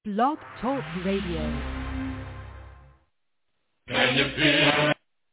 Blog Talk Radio. Can you feel?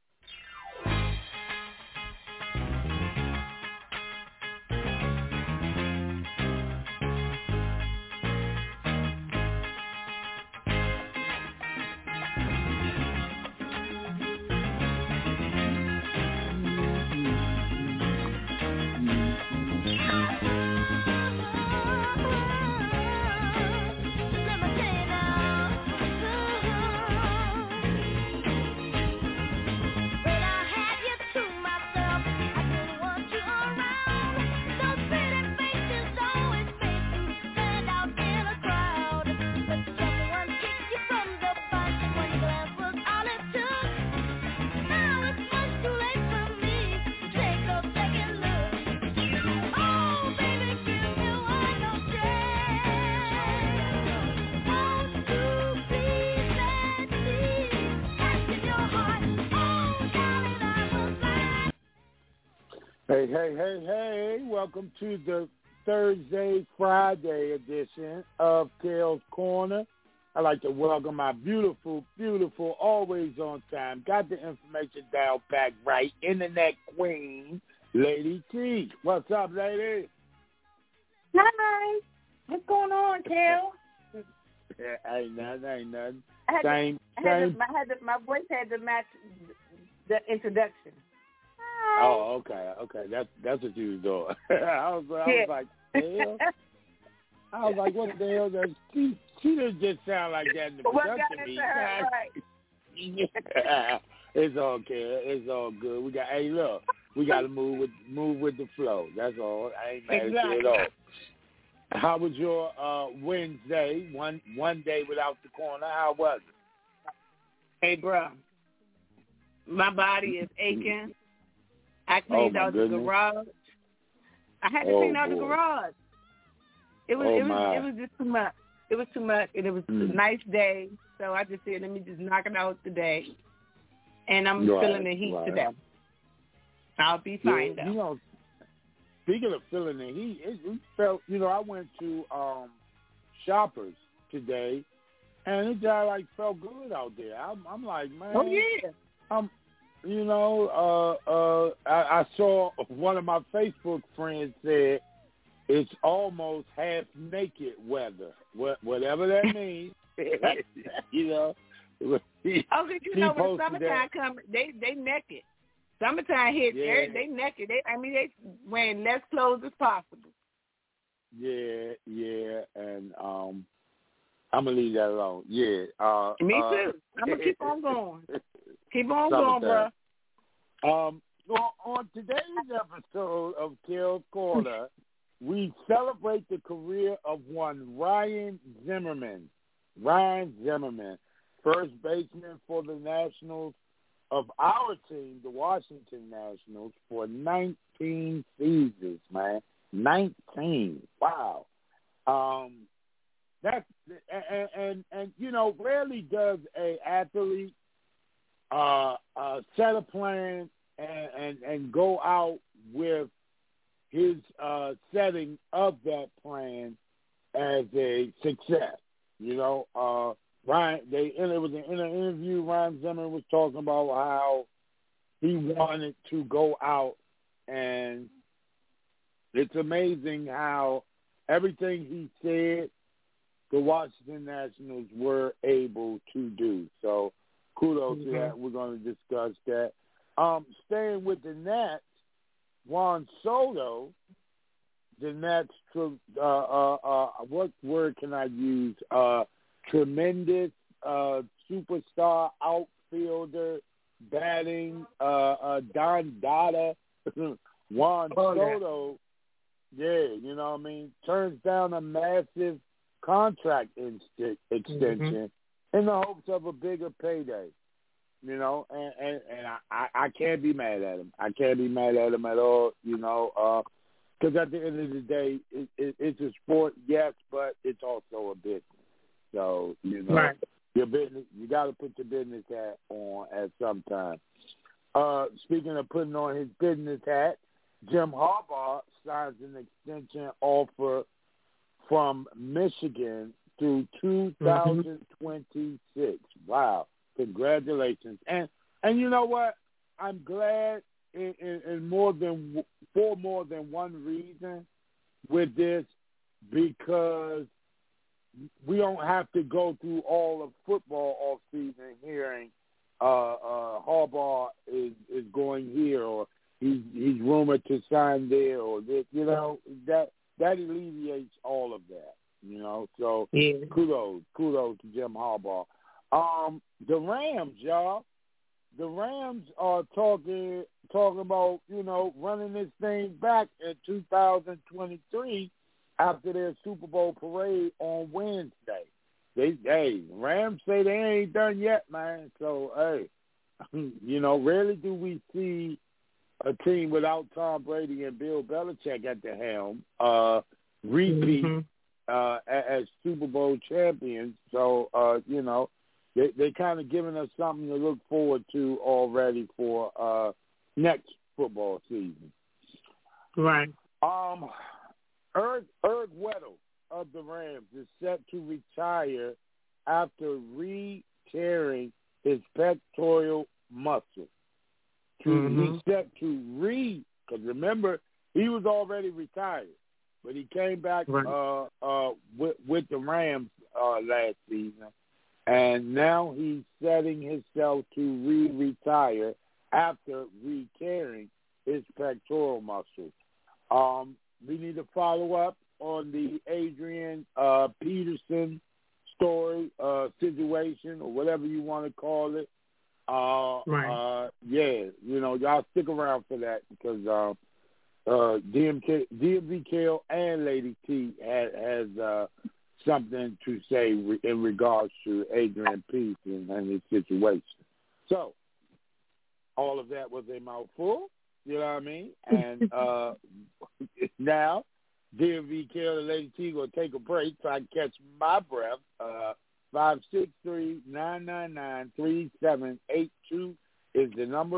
Hey, welcome to the Friday edition of Kale's Corner. I'd like to welcome my beautiful, always on time, got the information down packed right, internet queen, Lady T. What's up, lady? Hi. What's going on, Kale? Ain't nothing. My voice had to match the introduction. Oh, okay. That's what you was doing. I was like, hell. I was like, what the hell? She didn't just sound like that in the production meeting. Right. It's okay. It's all good. We got to move with the flow. That's all. I ain't mad at you at all. How was your Wednesday? One day without the corner. How was it? Hey, bro. My body is aching. I cleaned out the garage. I had to clean out the garage. It was just too much. It was too much, and it was a nice day. So I just said, let me just knock it out today. And I'm feeling the heat today. I'll be fine, though. Speaking of feeling the heat, it felt, I went to Shoppers today, and it just felt good out there. I'm like, man. Oh, yeah. I saw one of my Facebook friends said it's almost half naked weather. Whatever that means. When summertime comes, they naked. Summertime hit, they naked. They wearing less clothes as possible. Yeah, and I'm gonna leave that alone. Yeah. Me too. I'm gonna keep on going. Keep on going, bro. On today's episode of Kale's Corner, we celebrate the career of one Ryan Zimmerman. First baseman for the Nationals of our team, the Washington Nationals, for 19 seasons, man. 19. Wow. That's rarely does a athlete set a plan and go out with his setting of that plan as a success. Ryan, it was in an interview. Ryan Zimmerman was talking about how he wanted to go out, and it's amazing how everything he said the Washington Nationals were able to do. So kudos to that. We're going to discuss that. Staying with the Nats, Juan Soto, the Nats, what word can I use? Tremendous superstar outfielder, batting, Don Dada, Juan Soto, turns down a massive contract extension in the hopes of a bigger payday. And I can't be mad at him. I can't be mad at him at all, because at the end of the day, it's a sport, yes, but it's also a business. So, your business, you got to put your business hat on at some time. Speaking of putting on his business hat, Jim Harbaugh signs an extension offer from Michigan through 2026. Wow. Congratulations. And you know what? I'm glad in more than one reason with this, because we don't have to go through all of football off season hearing Harbaugh is going here, or he's rumored to sign there, or this. You know, that alleviates all of that. You know, so kudos to Jim Harbaugh. The Rams, y'all. The Rams are talking about, you know, running this thing back in 2023 after their Super Bowl parade on Wednesday. Rams say they ain't done yet, man. So, hey, you know, rarely do we see a team without Tom Brady and Bill Belichick at the helm repeat as Super Bowl champions. So, you know, they kind of giving us something to look forward to already for next football season. Right. Eric Weddle of the Rams is set to retire after re-tearing his pectoral muscle. He's set to because remember, he was already retired, but he came back with the Rams last season, and now he's setting himself to re-retire after re-tearing his pectoral muscle. We need to follow up on the Adrian Peterson story, situation, or whatever you want to call it. Yeah, you know, y'all stick around for that, because DMV Kill and Lady T has something to say in regards to Adrian Peterson and his situation. So, all of that was a mouthful. You know what I mean? And now, DMV Kill and Lady T going to take a break so I can catch my breath. 563-999-3782 is the number.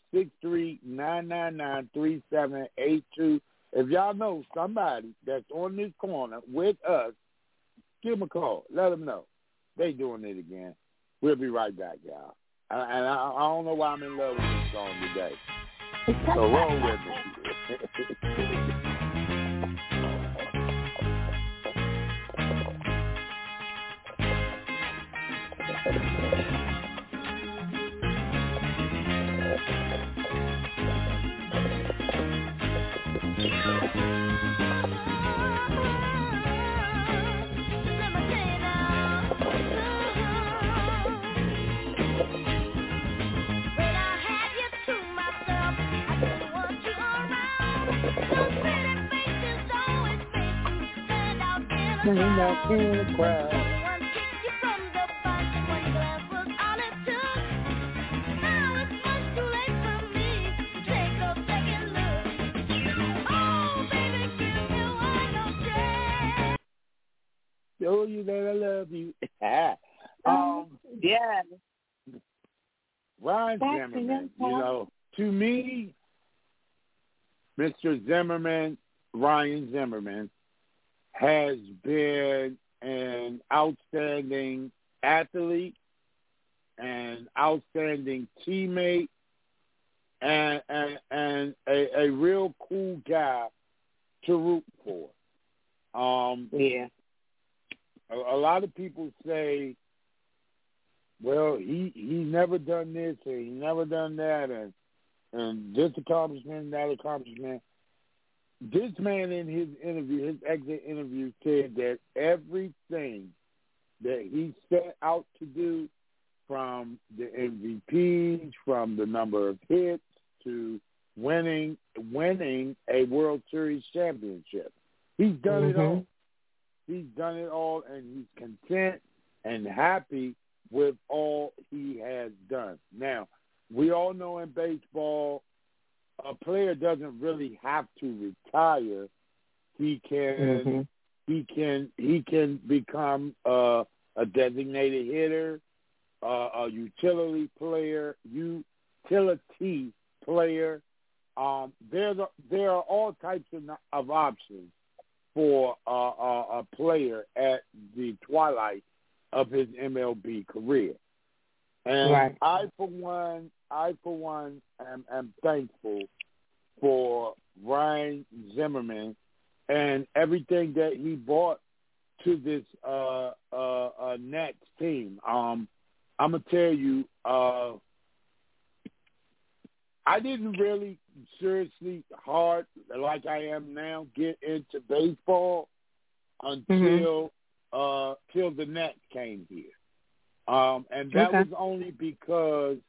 563-999-3782. If y'all know somebody that's on this corner with us, give them a call. Let them know. They doing it again. We'll be right back, y'all. And I don't know why I'm in love with this song today. So roll with me. In the crowd. Show you that I love you. Yeah. Ryan Zimmerman, you know, to me, Mr. Zimmerman, Ryan Zimmerman, has been an outstanding athlete, an outstanding teammate, and a real cool guy to root for. A lot of people say, well, he never done this or he never done that, and this accomplishment, that accomplishment. This man in his interview, his exit interview, said that everything that he set out to do, from the MVPs, from the number of hits to winning a World Series championship, he's done it all. He's done it all, and he's content and happy with all he has done. Now, we all know in baseball, a player doesn't really have to retire. He can become a designated hitter, a utility player. There are all types of options for a player at the twilight of his MLB career. And right. I for one am thankful for Ryan Zimmerman and everything that he brought to this Nats team. I'm gonna tell you, I didn't really seriously hard like I am now get into baseball until till the Nets came here, and that was only because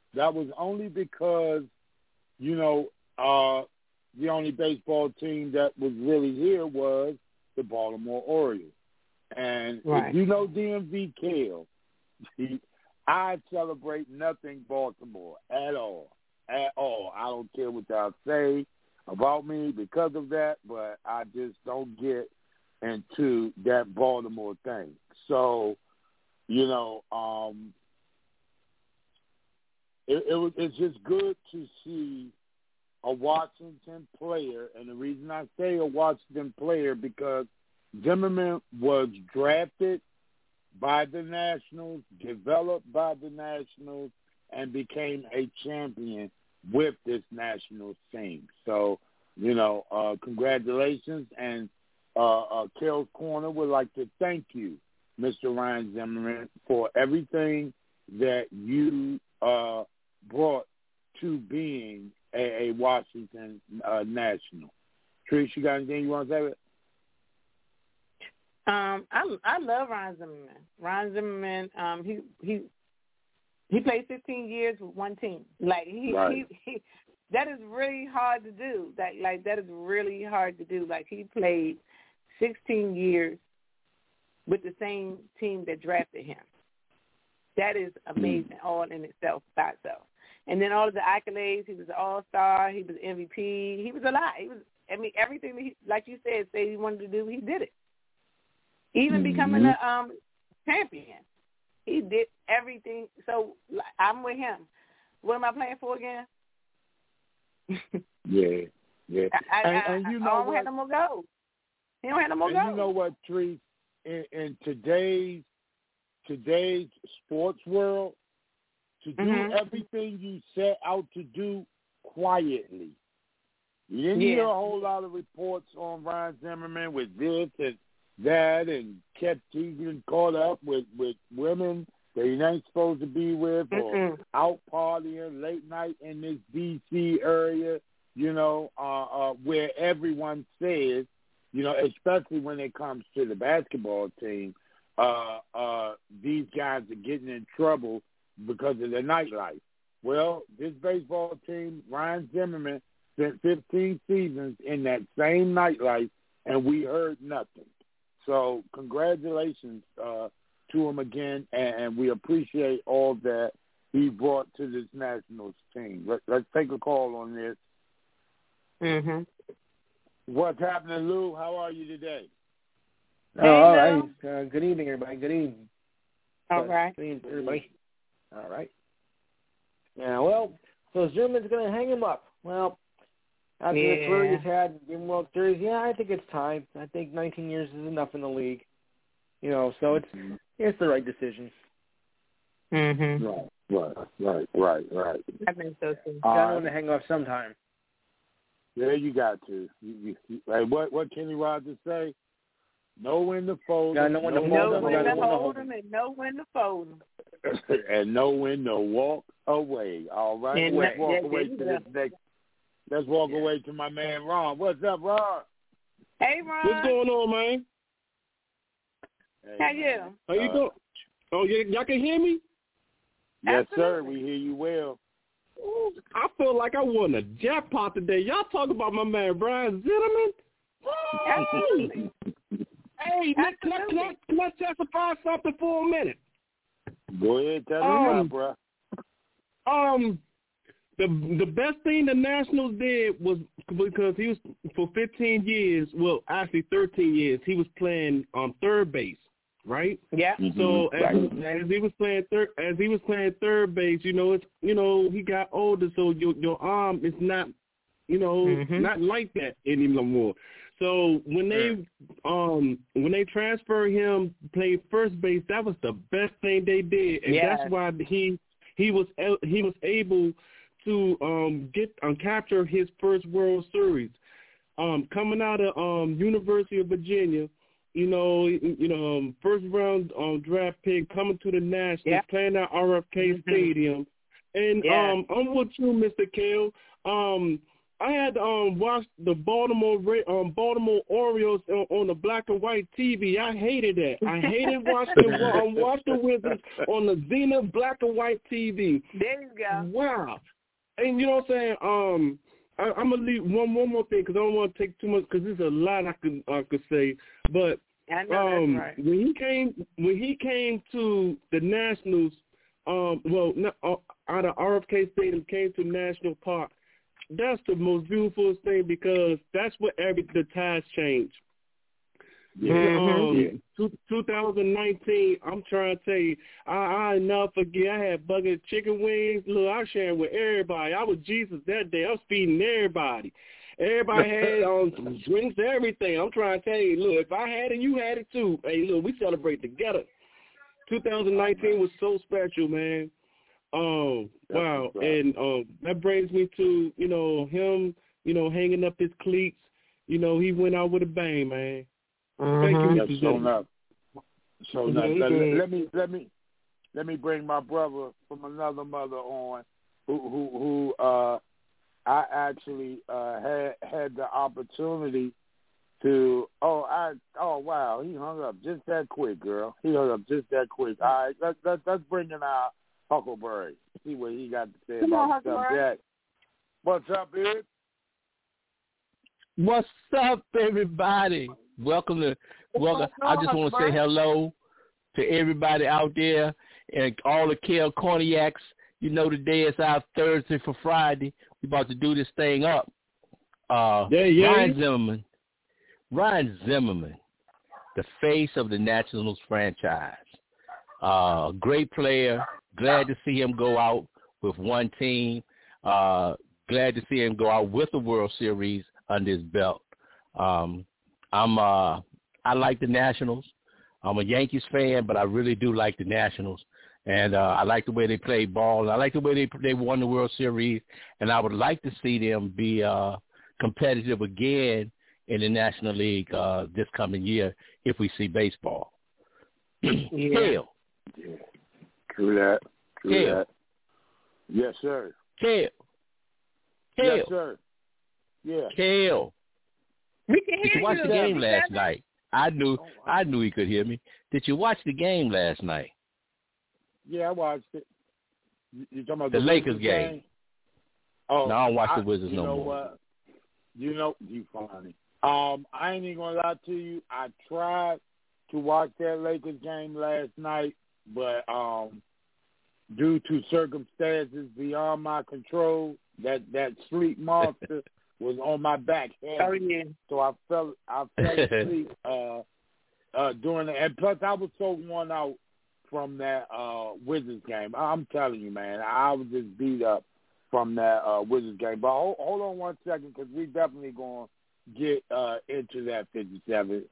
you know the only baseball team that was really here was the Baltimore Orioles. And if you know DMV Kale, I celebrate nothing Baltimore at all. At all. I don't care what y'all say about me because of that, but I just don't get into that Baltimore thing. So, you know, it's just good to see a Washington player, and the reason I say a Washington player because Zimmerman was drafted by the Nationals, developed by the Nationals, and became a champion with this Nationals team. So, you know, congratulations. And Kale's Corner would like to thank you, Mr. Ryan Zimmerman, for everything that you brought to being a Washington National. Trish, you got anything you want to say? I love Ryan Zimmerman. Ryan Zimmerman, he played 15 years with one team. Like he that is really hard to do. That is really hard to do. Like he played 16 years with the same team that drafted him. That is amazing, all in itself by itself. And then all of the accolades. He was an All-Star. He was MVP. He was a lot. Everything that he, like you said he wanted to do, he did it. Even becoming a champion. He did everything. So I'm with him. What am I playing for again? Yeah. And you know I don't have no more goals. He don't have no more goals. You know what, Tree? In today's sports world, to do everything you set out to do quietly. You didn't hear a whole lot of reports on Ryan Zimmerman with this and that, and kept even caught up with women that he ain't supposed to be with, or out partying late night in this D.C. area, you know, where everyone says, you know, especially when it comes to the basketball team, these guys are getting in trouble because of their nightlife. Well, this baseball team, Ryan Zimmerman, spent 15 seasons in that same nightlife, and we heard nothing. So congratulations to him again, and we appreciate all that he brought to this Nationals team. Let's take a call on this. What's happening, Lou? How are you today? All right. Good evening, everybody. Good evening. All right. Good evening, everybody. All right. Yeah, well, so Zimmerman's going to hang him up. Well, after the career he's had in World Series, I think it's time. I think 19 years is enough in the league. You know, so it's the right decision. Right. I think so too. Got to hang up sometime. Yeah, you got to. Like what Kenny Rogers say? Know when to fold them. Know when to hold them and know when to fold them. And know when to walk away. All right? Let's walk away to this next. Let's walk away to my man Ron. What's up, Ron? Hey, Ron. What's going on, man? Hey, how you? How you doing? Oh, y'all can hear me? Yes, Absolutely. sir. We hear you well. Ooh, I feel like I won a jackpot today. Y'all talk about my man Brian Zimmerman. Absolutely. Hey, can I testify something for a minute? Go ahead, tell me, bro. The best thing the Nationals did was because he was for 15 years, well, actually 13 years, he was playing on third base, right? Yeah. So as he was playing third base, he got older, so your arm is not, not like that anymore. So when they transferred him, played first base, that was the best thing they did, and that's why he was able to capture his first World Series. Coming out of University of Virginia, first round draft pick, coming to the Nationals, playing at RFK Stadium, and I'm with you, Mr. Kale. I had watched the Baltimore Orioles on the black and white TV. I hated that. I hated watch the Wizards on the Zenith black and white TV. There you go. Wow. And you know what I'm saying? I'm gonna leave one more thing because I don't want to take too much because there's a lot I could say. But I know that's right. when he came to the Nationals, out of RFK Stadium, came to National Park. That's the most beautiful thing because that's what the tides changed. 2019, I'm trying to tell you, I never forget. I had bucket of chicken wings. Look, I was sharing with everybody. I was Jesus that day. I was feeding everybody. Everybody had drinks, everything. I'm trying to tell you, look, if I had it, you had it too. Hey, look, we celebrate together. 2019 was so special, man. Wow. And that brings me to, him, hanging up his cleats. He went out with a bang, man. Thank you, Mr. Zimmerman. So let me bring my brother from another mother on who I actually had the opportunity to wow, he hung up just that quick, girl. He hung up just that quick. All right, let's bring in our Huckleberry. See what he got to say about the subject. What's up, Ed? What's up, everybody? Welcome. I just want to say hello to everybody out there and all the Kale Corniacs. Today is our Thursday for Friday. We're about to do this thing up. Ryan Zimmerman, the face of the Nationals franchise. Great player. Glad to see him go out with one team. Glad to see him go out with the World Series under his belt. I like the Nationals. I'm a Yankees fan, but I really do like the Nationals. And I like the way they play ball. I like the way they won the World Series. And I would like to see them be competitive again in the National League this coming year if we see baseball. Kale. Yeah. True that. Yes, sir. Kale. Yes, sir. Yeah. Kale. We can hear you. Did you watch the game last night? I knew he could hear me. Did you watch the game last night? Yeah, I watched it. You talking about the Lakers game? Oh, no, I don't watch the Wizards no more. What? You funny. I ain't even gonna lie to you. I tried to watch that Lakers game last night, but due to circumstances beyond my control, that sleep monster was on my back head. Oh, yeah. So I fell asleep during it. And plus I was so worn out from that Wizards game. I'm telling you, man, I was just beat up from that Wizards game. But hold on one second, because we definitely going to get into that 57.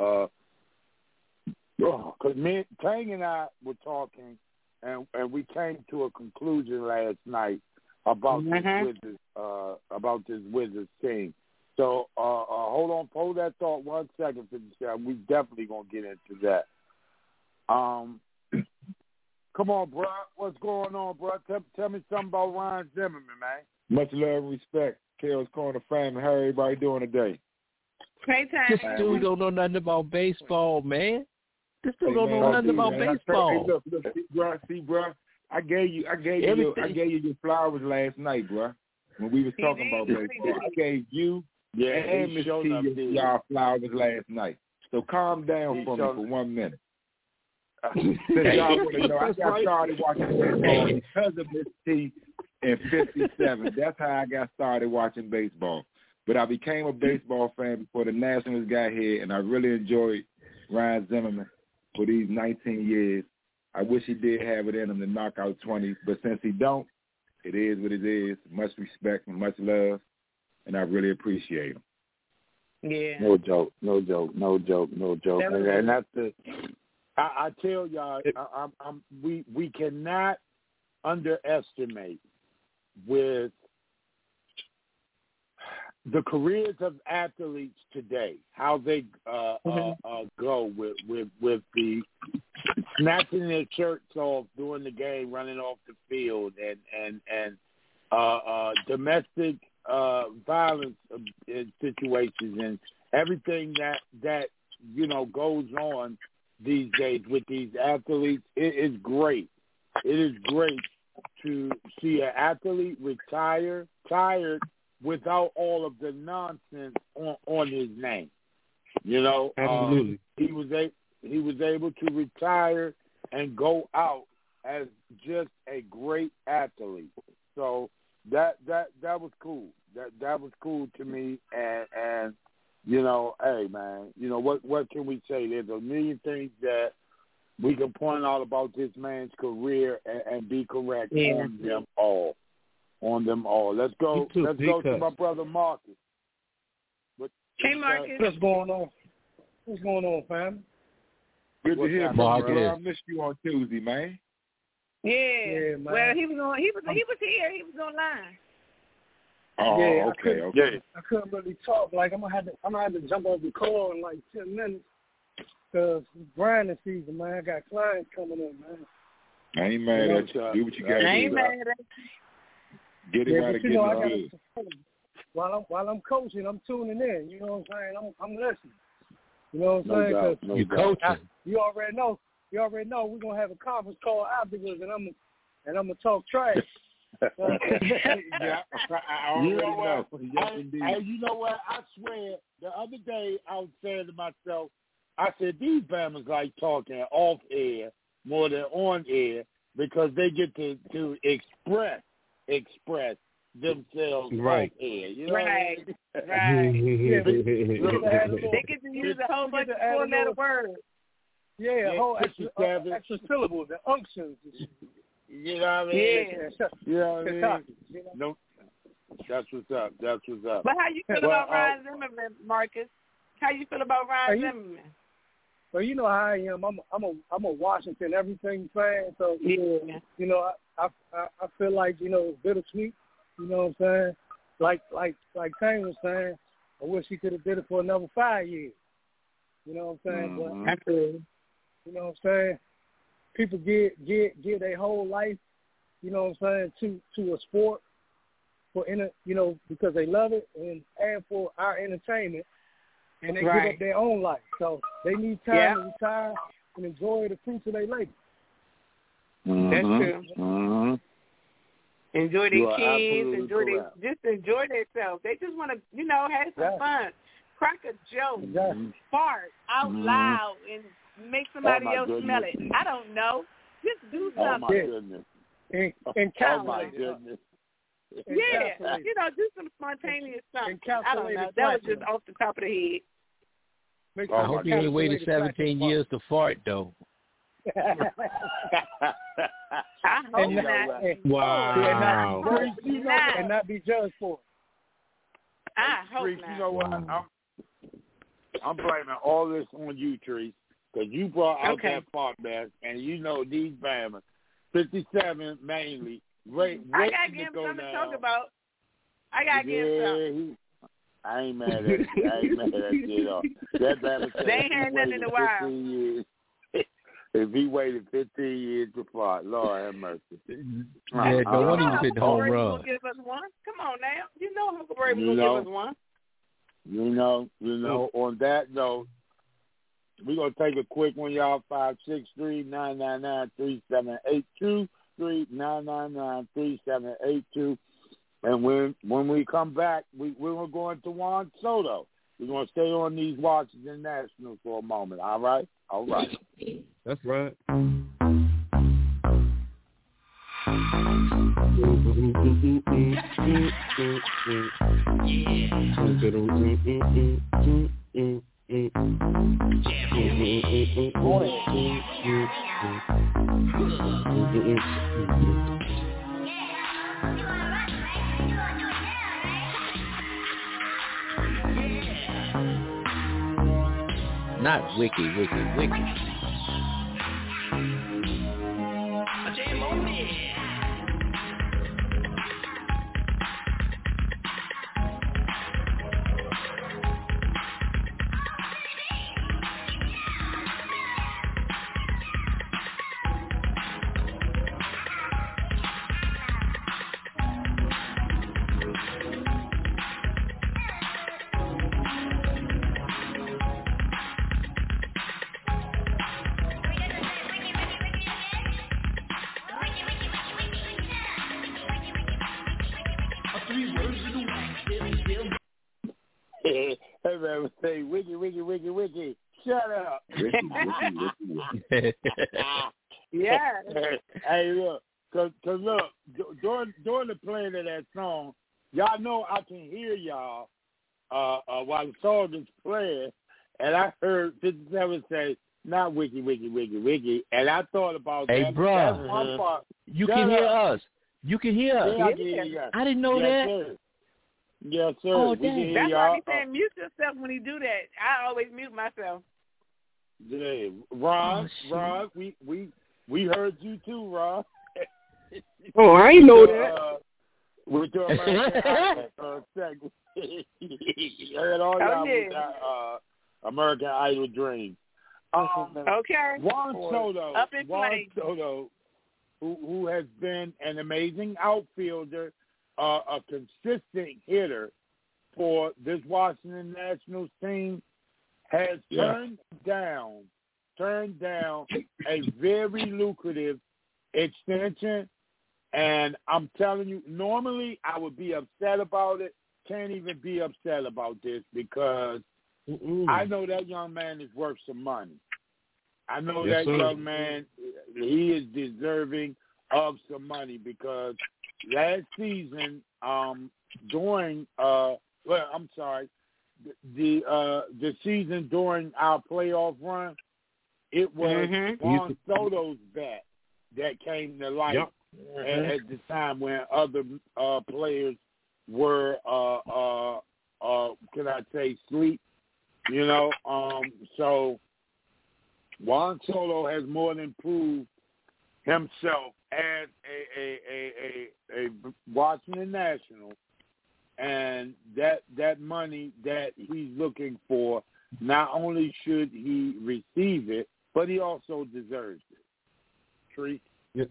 Because Tang and I were talking, and we came to a conclusion last night about this Wizards team. So hold that thought 1 second, 57. We definitely going to get into that. Come on, bro. What's going on, bro? Tell me something about Ryan Zimmerman, man. Much love and respect. Kale's Corner family. How everybody doing today? Great time. This dude don't know nothing about baseball, man. This dude don't know nothing about baseball. Hey, look, see, bro. I gave you your flowers last night, bro. When we was talking about baseball, I gave you and Miss T y'all flowers last night. So calm down for me for 1 minute. Since y'all want to know, I got started watching baseball because of Miss T in 57. That's how I got started watching baseball. But I became a baseball fan before the Nationals got here, and I really enjoyed Ryan Zimmerman for these 19 years. I wish he did have it in him to knock out 20, but since he don't, it is what it is. Much respect and much love, and I really appreciate him. Yeah. No joke. And that's the. I tell y'all, we cannot underestimate with the careers of athletes today, how they go with the snatching their shirts off during the game, running off the field, and domestic violence situations, and everything that goes on these days with these athletes. It is great. It is great to see an athlete retire tired without all of the nonsense on his name. Absolutely. He was able to retire and go out as just a great athlete. So that was cool. That was cool to me. And hey man, what can we say? There's a million things that we can point out about this man's career and be correct on them all. Let's go to my brother Marcus. Hey Marcus. What's going on, fam? Good to hear from you, bro. I missed you on Tuesday, man. Yeah, man. Well, he was here. He was online. Oh, yeah, okay. I couldn't really talk. Like I'm gonna have to jump off the call in like 10 minutes because it's grinding season, man. I got clients coming in, man. I ain't mad at you. Do what you gotta do. I ain't mad at you. Get it out of getting good. While I'm coaching, I'm tuning in. You know what I'm saying? I'm listening. You know what I'm saying? You coaching. You already know. We're gonna have a conference call afterwards, and I'm gonna talk trash. Yeah, I already know. Yes, you know what? I swear, the other day I was saying to myself, I said these Bammers like talking off air more than on air because they get to express themselves off air. You know right. Yeah, they get to use a whole bunch of four-letter words. Yeah, a whole extra syllable, the unctions. You know what I mean? Yeah. You know what I mean? No, that's what's up. But how you feel about Ryan Zimmerman, Marcus? How you feel about Ryan Zimmerman? Well, you know how I am. I'm a Washington everything fan. So I feel like bittersweet. You know what I'm saying? Like Tang was saying, I wish he could have did it for another 5 years. You know what I'm saying? Mm-hmm. But you know what I'm saying? People give their whole life, you know what I'm saying, to a sport because they love it and for our entertainment, and they give up their own life. So they need time to retire and enjoy the fruits of their labor. Mm-hmm. That's true. Mm-hmm. Enjoy their kids, enjoy themselves. They just want to, have some fun, crack a joke, fart out loud, and make somebody else smell it. I don't know. Just do something. Oh my goodness. And oh my goodness. Yeah, do some spontaneous something. I don't know. That was just off the top of the head. I hope you ain't waited 17 years to fart, though. I hope not. Wow. And not be judged for it. I hope not. You know what? I'm blaming all this on you, Trees, because you brought out that fart back, and these Bammers, 57 mainly, I gotta give him something to talk about. I gotta give him something. I ain't mad at you at all. That Bammer said they ain't had nothing in a while. Years. If he waited 15 years to fart, Lord have mercy. Yeah, no wonder you hit the home run. Will give us one. Come on now. You know Uncle Brady will give us one. You know, on that note, we're going to take a quick one, y'all. 563-999-3782, 3-999-3782. And when we come back, we're going to go into Juan Soto. We're going to stay on these Washington Nationals for a moment, all right? All right. That's right. Not Wiki. Hey man, say wiki. Shut up. Yeah. Hey, look, cause look, during the playing of that song, y'all know I can hear y'all while the song is playing, and I heard 57 say, "Not wiki," and I thought about hey, that. Hey, bro, that's one part. You can hear us. You can hear us. Yeah, I can hear you. I didn't know that. Sir. Yes, sir. Oh, we can hear That's y'all. why he saying mute yourself when you do that. I always mute myself. Yeah, Ron, we heard you too, Ron. Oh, I ain't know that. With your American segment. And all y'all with that American Idol dream. Okay. Juan Soto, who has been an amazing outfielder, a consistent hitter for this Washington Nationals team, has turned down a very lucrative extension. And I'm telling you, normally I would be upset about it. Can't even be upset about this because I know that young man is worth some money. I know that young man, he is deserving of some money because last season, the season during our playoff run, it was Juan Soto's bat that came to light at the time when other players were, can I say, sleep, you know. So Juan Soto has more than proved himself as a Washington National, and that money that he's looking for, not only should he receive it, but he also deserves it. Tree? Yep.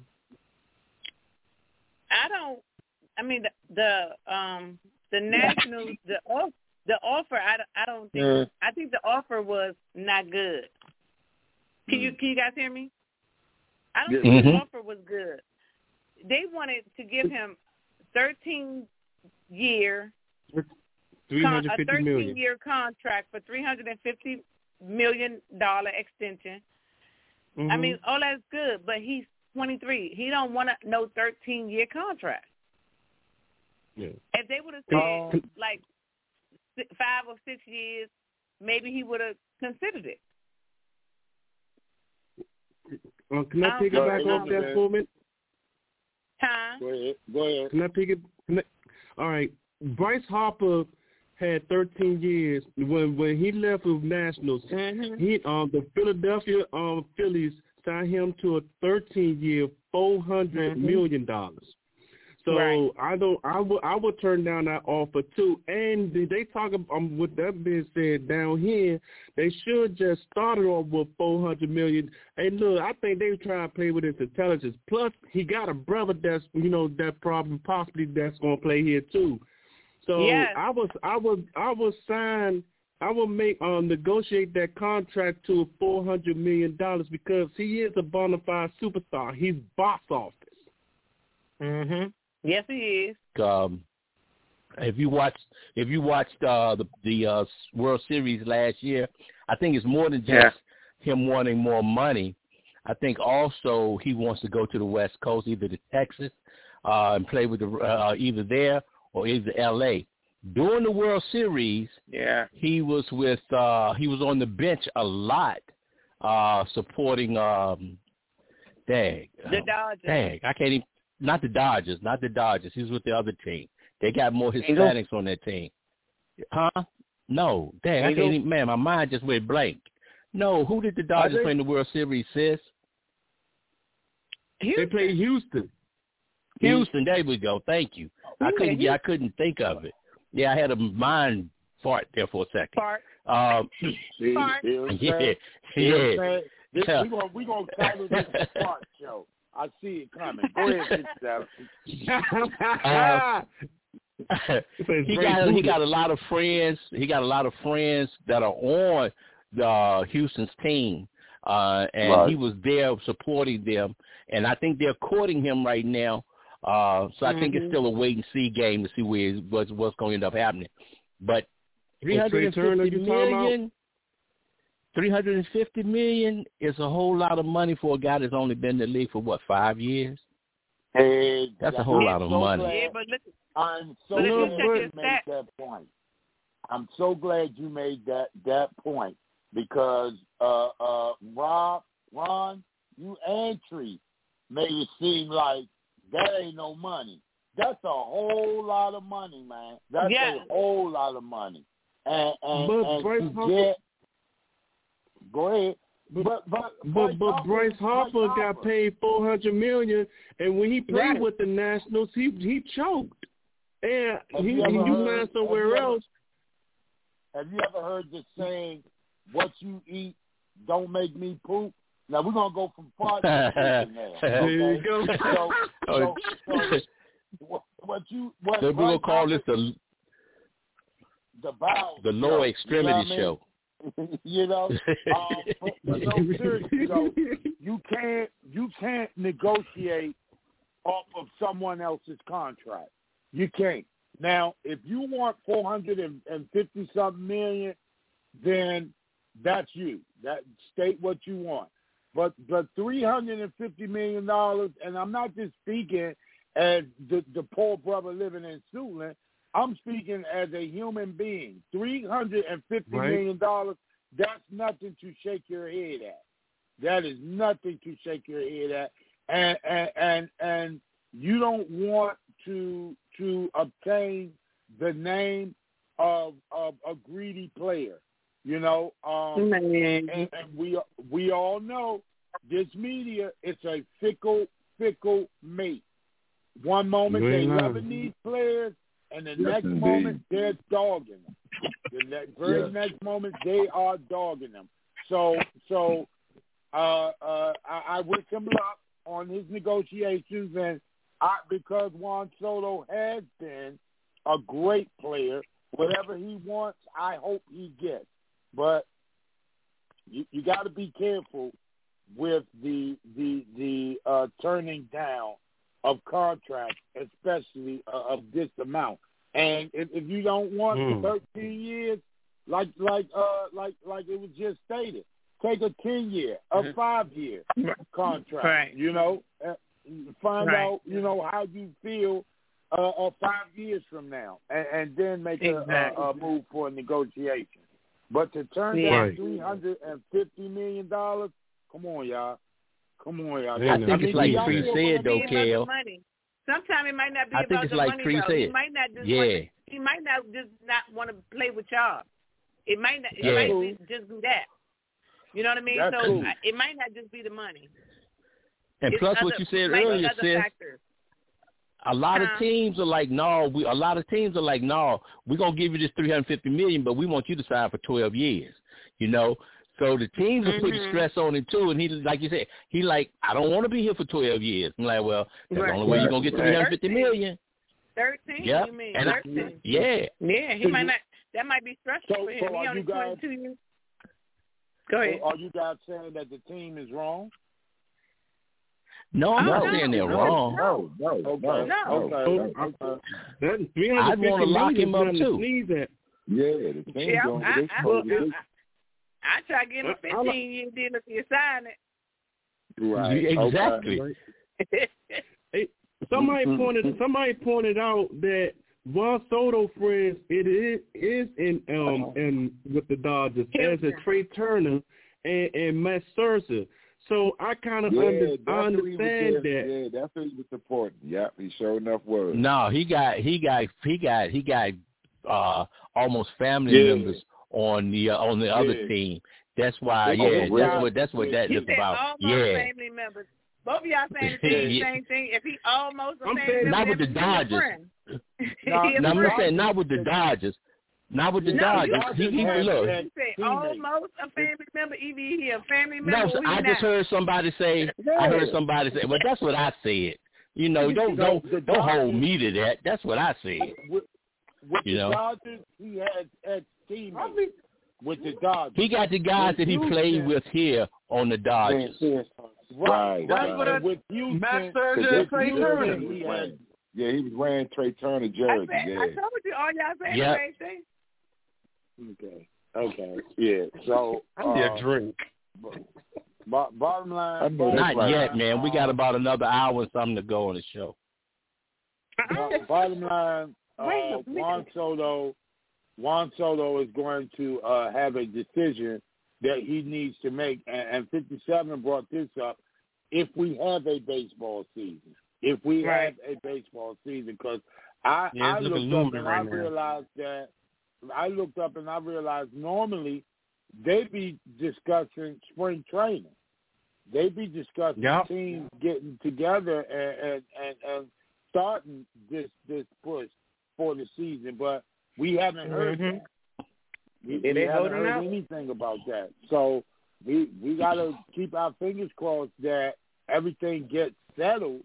The Nationals, the offer, I don't think, I think the offer was not good. Can you guys hear me? I don't think the offer was good. They wanted to give him 13-year, $13-year contract for $350 million extension. I mean, all that's good, but he's 23. He don't want no 13-year contract. Yeah. If they would have said like 5 or 6 years, maybe he would have considered it. Can I pick it back off that for a minute? Huh? Go ahead. Can I pick it? All right. Bryce Harper had 13 years. When he left with Nationals, the Philadelphia Phillies signed him to a 13-year, $400 million. So I would turn down that offer too. And they talk about, with that being said, down here they should just start it off with $400 million. And look, I think they were trying to play with his intelligence. Plus, he got a brother that's that probably possibly that's going to play here too. So I would sign. I will negotiate that contract to $400 million because he is a bona fide superstar. He's box office. Yes, he is. If you watched the World Series last year, I think it's more than just him wanting more money. I think also he wants to go to the West Coast, either to Texas, and play with either there or either L.A. During the World Series, he was on the bench a lot, supporting the Dodgers. I can't even. Not the Dodgers. He was with the other team. They got more Hispanics on their team. Huh? No. Dang, I can't even, man, my mind just went blank. No, who did the Dodgers play in the World Series, sis? They played Houston. Houston, there we go. Thank you. I couldn't think of it. Yeah, I had a mind fart there for a second. Fart. Fart. Yeah. We're going to title this the Fart Show. I see it coming. Go ahead, he got a lot of friends. He got a lot of friends that are on the Houston's team, and he was there supporting them. And I think they're courting him right now. So I think it's still a wait and see game to see what's going to end up happening. But $350 million is a whole lot of money for a guy that's only been in the league for 5 years. That's a whole lot of money. Yeah, but listen, I'm so glad you made that point. I'm so glad you made that point because Ron, you and Tree made it seem like that ain't no money. That's a whole lot of money, man. That's a whole lot of money. And go ahead. But Bryce Harper got paid $400 million, and when he played with the Nationals, he choked, and you land somewhere else. Have you ever heard the saying, "What you eat don't make me poop"? Now we're gonna go from far to poop now. There you go. So what we're gonna call this the lower extremity show. You know, but no, seriously though, you can't negotiate off of someone else's contract. You can't. Now, if you want $450-something million, then that's you. That state what you want. But $350 million, and I'm not just speaking as the poor brother living in Suitland. I'm speaking as a human being. $350 million, that's nothing to shake your head at. That is nothing to shake your head at. And you don't want to obtain the name of a greedy player. You know, and we all know this media, it's a fickle mate. One moment they loving these players, and the next moment they're dogging them. The very next moment they are dogging them. So I wish him luck on his negotiations, and because Juan Soto has been a great player, whatever he wants, I hope he gets. But you got to be careful with the turning down of contracts, especially of this amount. And if you don't want 13 years, like it was just stated, take a 10-year, a 5-year contract. Right. You know, find out how you feel 5 years from now, and then make a move for a negotiation. But to turn down $350 million, come on, y'all. I think it's like Tree said, though, Kel. Sometimes it might not be about the money, though. He might not just he might not just not want to play with y'all. It might not. It might be just do that. You know what I mean? That's cool. It might not just be the money. And plus, what you said earlier, sis. A lot of teams are like, no. A lot of teams are like, no. We're gonna give you this $350 million, but we want you to sign for 12 years. You know. So the teams are putting stress on him too, and he, like you said, he like, I don't want to be here for 12 years. I'm like, well, that's the only way you're gonna get $350 million. 13, yep. You mean? And 13. Yeah, he might not. That might be stressful for him. He only 22 years. Go ahead. Are you guys saying that the team is wrong? No, I'm not saying they're wrong. No. I'd want to lock him up too. Yeah, the team I try to get him a 15-year deal if you sign it. Right. Exactly. Hey, somebody pointed out that Juan Soto, friends, it is in with the Dodgers as a Trey Turner and Matt Scherzer. So I kind of understand that. Yeah, that's who he was supporting. Yeah, he sure enough was. No, he got almost family members on the other team That's why, that's what that is about. Almost family members. Both of y'all saying the same thing. If he almost a family member, not with the Dodgers. I'm not saying not with the Dodgers. Not with the Dodgers. He look. You say almost a family member. Either he a family member. No, I just heard somebody say. Well, that's what I said. You know, don't hold me to that. That's what I said. With the Dodgers, he had teammates. With the Dodgers, he got the guys that he played with here on the Dodgers. Right. That's what with Houston, Max Scherzer and Trey Turner. He was wearing Trey Turner jersey. I told you all y'all saying the same thing. Okay. Yeah. So I need a drink. Bottom line. Not yet, man. We got about another hour and something to go on the show. Bottom line. Juan Soto is going to have a decision that he needs to make, and 57 brought this up. If we have a baseball season, have a baseball season, because I looked up and I realized normally they'd be discussing spring training. They'd be discussing teams getting together and starting this push for the season, but we haven't heard that. We haven't heard anything about that. So we got to keep our fingers crossed that everything gets settled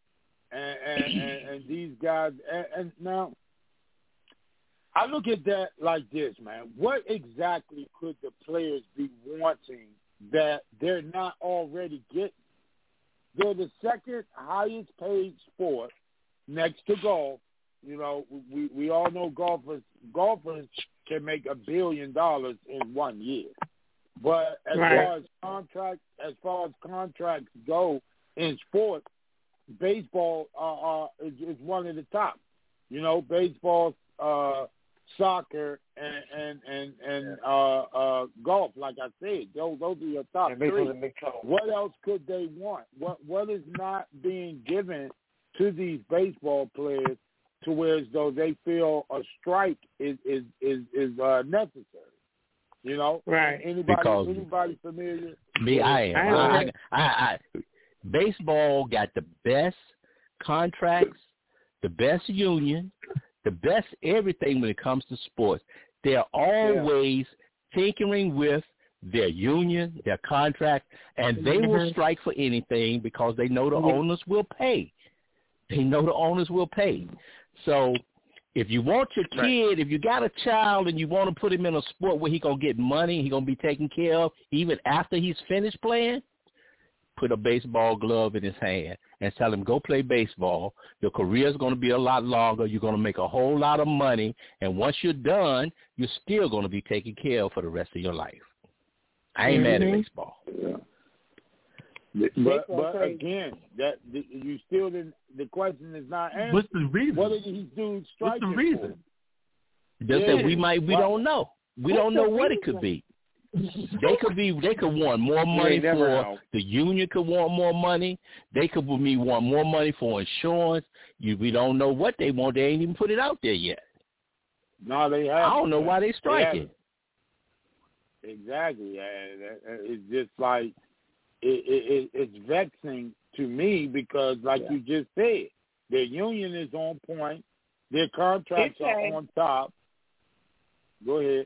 and these guys. And now, I look at that like this, man. What exactly could the players be wanting that they're not already getting? They're the second highest paid sport next to golf. You know, we all know golfers can make $1 billion in 1 year. But as far as contracts go in sports, baseball is one of the top. You know, baseball, soccer, and golf. Like I said, those are your top three. What else could they want? What is not being given to these baseball players to where as though they feel a strike is necessary? You know, right? Anybody familiar? Me, I baseball got the best contracts, the best union, the best everything when it comes to sports. They're always tinkering with their union, their contract, and they will strike for anything because they know the owners will pay. They know the owners will pay. So if you want your kid, if you got a child and you want to put him in a sport where he's going to get money, he's going to be taken care of even after he's finished playing, put a baseball glove in his hand and tell him, go play baseball. Your career is going to be a lot longer. You're going to make a whole lot of money. And once you're done, you're still going to be taken care of for the rest of your life. I ain't mad at baseball. Yeah. But again, that you still didn't. The question is not answered. What's the reason? What did he do? What's the reason? Just that we don't know. We don't know what it could be. They could want more money for the union. Could want more money. They could want more money for insurance. We don't know what they want. They ain't even put it out there yet. No, they haven't. I don't know why they striking. Exactly. It's just like it's vexing to me because, like you just said, their union is on point. Their contracts are on top. Go ahead.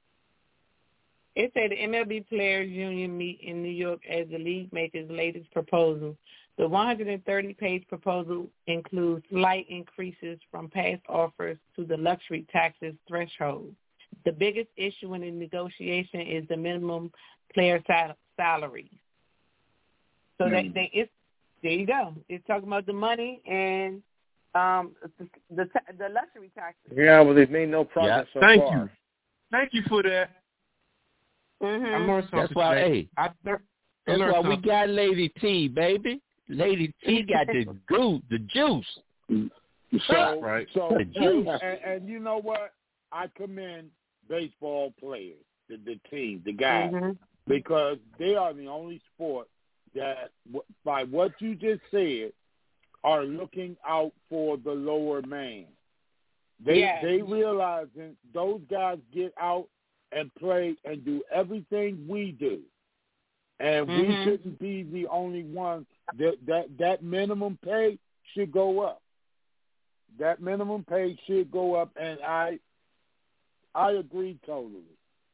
It said the MLB Players Union meet in New York as the league makes its latest proposal. The 130-page proposal includes slight increases from past offers to the luxury taxes threshold. The biggest issue in the negotiation is the minimum player salaries. So there you go. It's talking about the money and the luxury taxes. Yeah, well, they've made no progress so far. Thank you for that. Mm-hmm. That's why, that's why we got Lady T, baby. Lady T got the juice. So and you know what? I commend baseball players, the team, the guys, because they are the only sport that, by what you just said, are looking out for the lower man. They realizing those guys get out and play and do everything we do. And we shouldn't be the only ones. That minimum pay should go up. That minimum pay should go up, and I agree totally.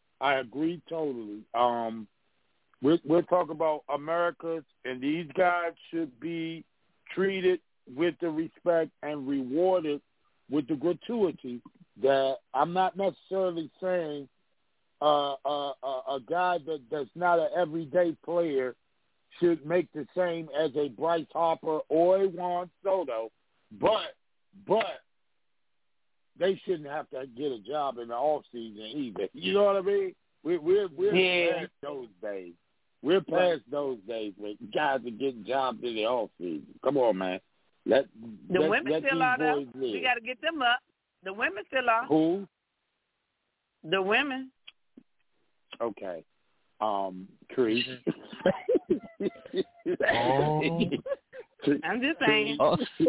We're talking about Americans, and these guys should be treated with the respect and rewarded with the gratuity that I'm not necessarily saying a guy that's not an everyday player should make the same as a Bryce Harper or a Juan Soto, but they shouldn't have to get a job in the off season either. You know what I mean? We're past those days. We're past those days where guys are getting jobs in the off season. Come on, man. The women still are though. We got to get them up. The women still are. Who? The women. Okay. Creed. I'm just saying.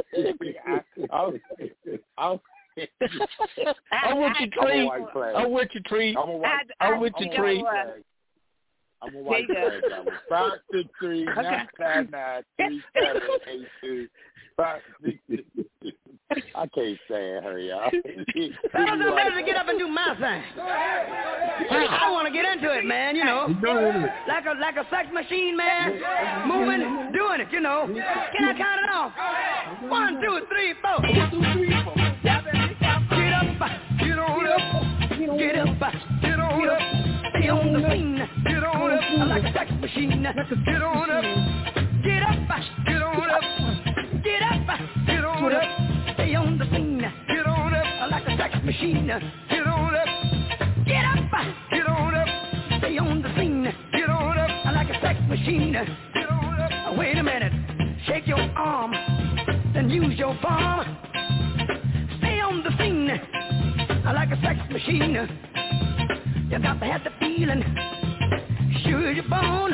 I'm with you, Tree. I'm with you, Tree. I'm with you, Tree. I'm a white player. 5'3", 9'9", 3'7", 8'2". I can't stand her, y'all. Fellas, I'm ready to get up and do my thing. I want to get into it, man, you know. Like a sex machine, man. Moving, doing it, you know. Can I count it off? 1, 2, 3, 4. 1, 2, 3, 4. Get up, get on up. Get up, get on up. Stay on the scene. Get on up. Like a sex machine. Get on up. Get up, get on up. Get up, get on up. Stay on the scene. Get on up. Like a sex machine. Get on up. Get up, get on up. Stay on the scene. Get on up. Like a sex machine. Get on up. Wait a minute. Shake your arm. Then use your palm. Stay on the scene. Like a sex machine. You got to have the feeling. Sure you're born.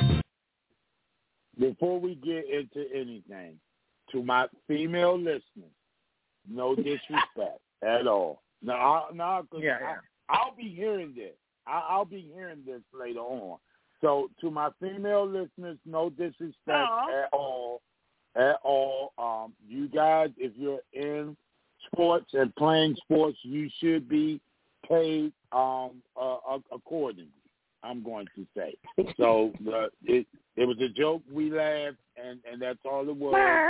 Before we get into anything, to my female listeners, no disrespect at all. I'll be hearing this. I'll be hearing this later on. So to my female listeners, no disrespect at all. At all. You guys, if you're in sports and playing sports, you should be paid accordingly, I'm going to say. So it was a joke. We laughed, and that's all it was.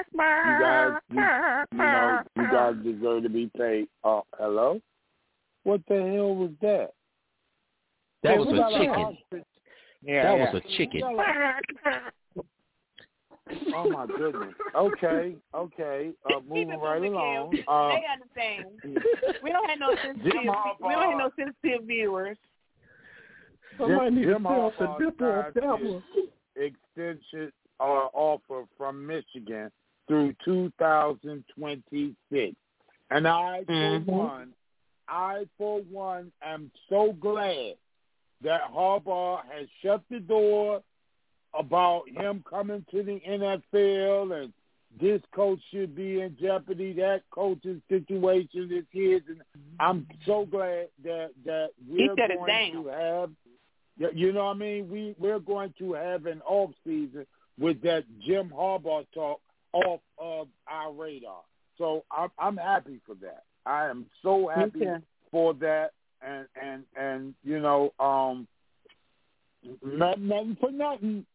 You guys deserve to be paid. Hello? What the hell was that? That was a chicken. That was a chicken. Oh my goodness. Okay. Moving right along. They understand. We don't have no sensitive viewers. Jim Harbaugh extension offer from Michigan through 2026, and I for one am so glad that Harbaugh has shut the door about him coming to the NFL, and this coach should be in jeopardy, that coach's situation is his, and I'm so glad that we're going to have, you know what I mean, we're going to have an off season with that Jim Harbaugh talk off of our radar. So I'm happy for that. I am so happy for that, and you know, nothing for nothing.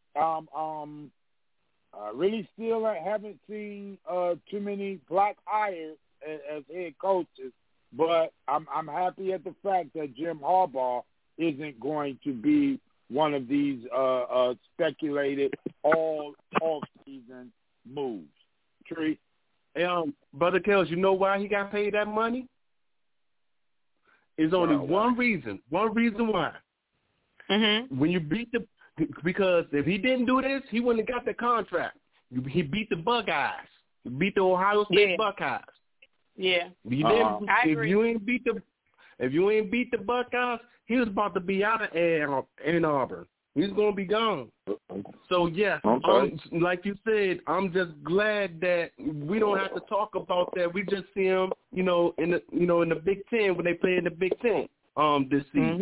Really still haven't seen too many black hires as head coaches, but I'm happy at the fact that Jim Harbaugh isn't going to be one of these speculated all off-season moves. Tree? Brother Kells, you know why he got paid that money? There's only one reason. One reason why. Mm-hmm. When you beat because if he didn't do this, he wouldn't have got the contract. He beat the Buckeyes. He beat the Ohio State Buckeyes. Yeah. If you ain't beat the Buckeyes, he was about to be out of Ann Arbor. He's going to be gone. So yes, like you said, I'm just glad that we don't have to talk about that. We just see him, in the Big Ten when they play in the Big Ten this season.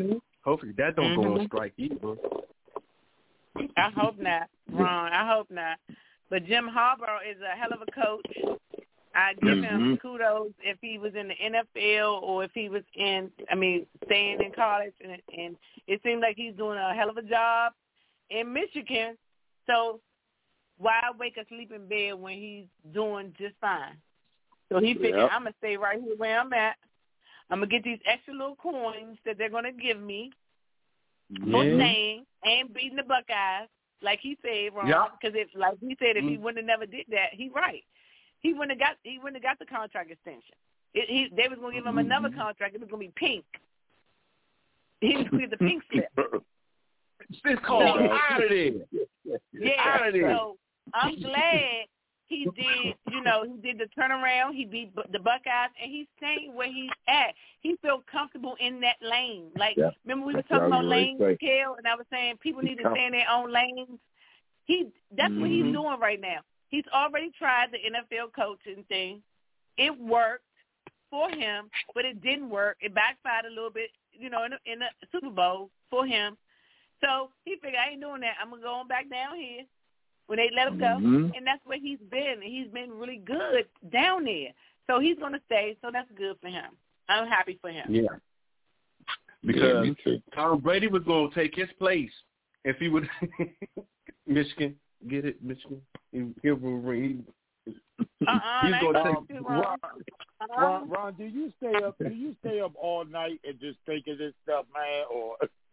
Hopefully that don't go on strike either. I hope not, Ron. I hope not. But Jim Harbaugh is a hell of a coach. I give him kudos if he was in the NFL or if he was staying in college. And it seems like he's doing a hell of a job in Michigan. So why wake asleep in bed when he's doing just fine? So he figured, I'm going to stay right here where I'm at. I'm going to get these extra little coins that they're going to give me for staying and beating the Buckeyes, like he said, Ron. Because like he said, if he wouldn't have never did that, he right. He wouldn't have got the contract extension. They was going to give him another contract. It was going to be pink. He was going to get the pink slip. It's called out of there. Yeah. Out of there. So I'm glad he did. He did the turnaround. He beat the Buckeyes, and he's staying where he's at. He felt comfortable in that lane. Like remember we were talking about lanes, Kel, and I was saying people need to stay in their own lanes. That's what he's doing right now. He's already tried the NFL coaching thing. It worked for him, but it didn't work. It backfired a little bit, in the Super Bowl for him. So he figured, I ain't doing that. I'm going to go on back down here when they let him go. And that's where he's been. He's been really good down there. So he's going to stay, so that's good for him. I'm happy for him. Yeah. Because Tom Brady was going to take his place if he would Michigan. Get it, Michigan? He'll ring. He's gonna take Ron, do you stay up all night and just think of this stuff, man, or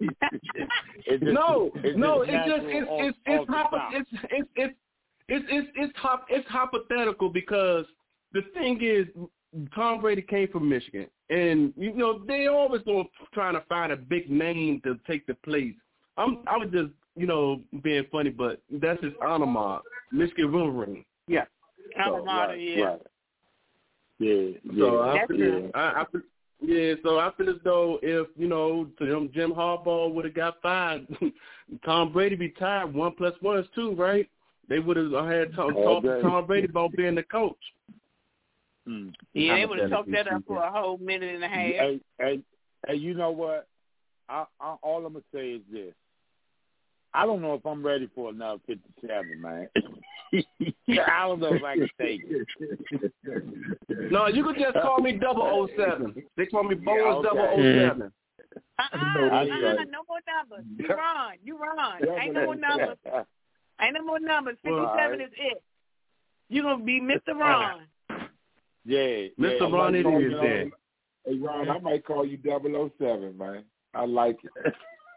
it's hypothetical because the thing is Tom Brady came from Michigan, and they always go trying to find a big name to take the place. I was just being funny, but that's his honor mark, Michigan Wolverine. Yeah. Honor mark, right. Yeah. So I feel as though if Jim Harbaugh would have got fired, Tom Brady be tired. 1 + 1 is 2, right? They would have had talked to Tom Brady about being the coach. Yeah, they would have talked that up for a whole minute and a half. Hey, you know what? All I'm gonna say is this. I don't know if I'm ready for another 57, man. I don't know if I can take it. No, you could just call me 007. They call me Bones 007. No more numbers. You wrong. Ain't no more numbers. 57 is it. You're going to be Mr. Ron. Yeah. Mr. Ron it is there. Hey, Ron, I might call you 007, man. I like it.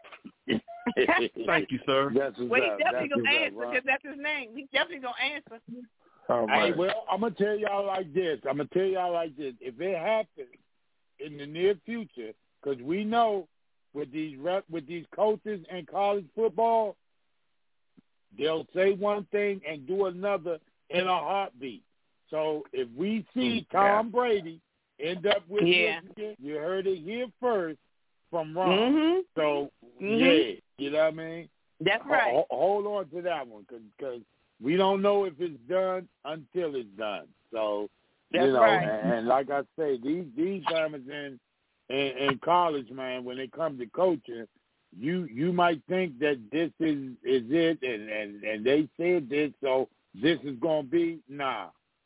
Thank you, sir. Well, he's definitely going to answer because that's his name. He's definitely going to answer. Hey, well, I'm going to tell y'all like this. If it happens in the near future, because we know with these coaches in college football, they'll say one thing and do another in a heartbeat. So if we see Tom Brady end up with Michigan, you heard it here first from Ron. So, you know what I mean? That's right. Hold on to that one because we don't know if it's done until it's done. So, that's right. And like I say, these times in college, man, when it comes to coaching, you might think that this is it, and they said this, so this is going to be, nah.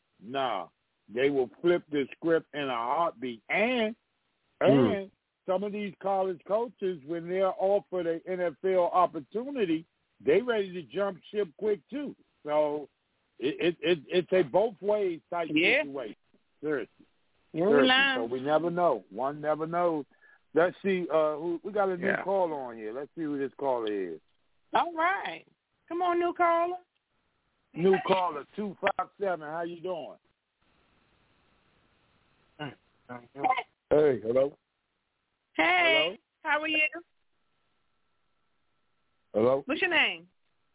They will flip the script in a heartbeat. And some of these college coaches, when they're offered an NFL opportunity, they ready to jump ship quick too. So it's a both ways type situation. Seriously. So we never know. One never knows. Let's see. We got a new caller on here. Let's see who this caller is. All right. Come on, new caller. New caller, 257. How you doing? Hey, hello. Hey, hello? How are you? Hello. What's your name?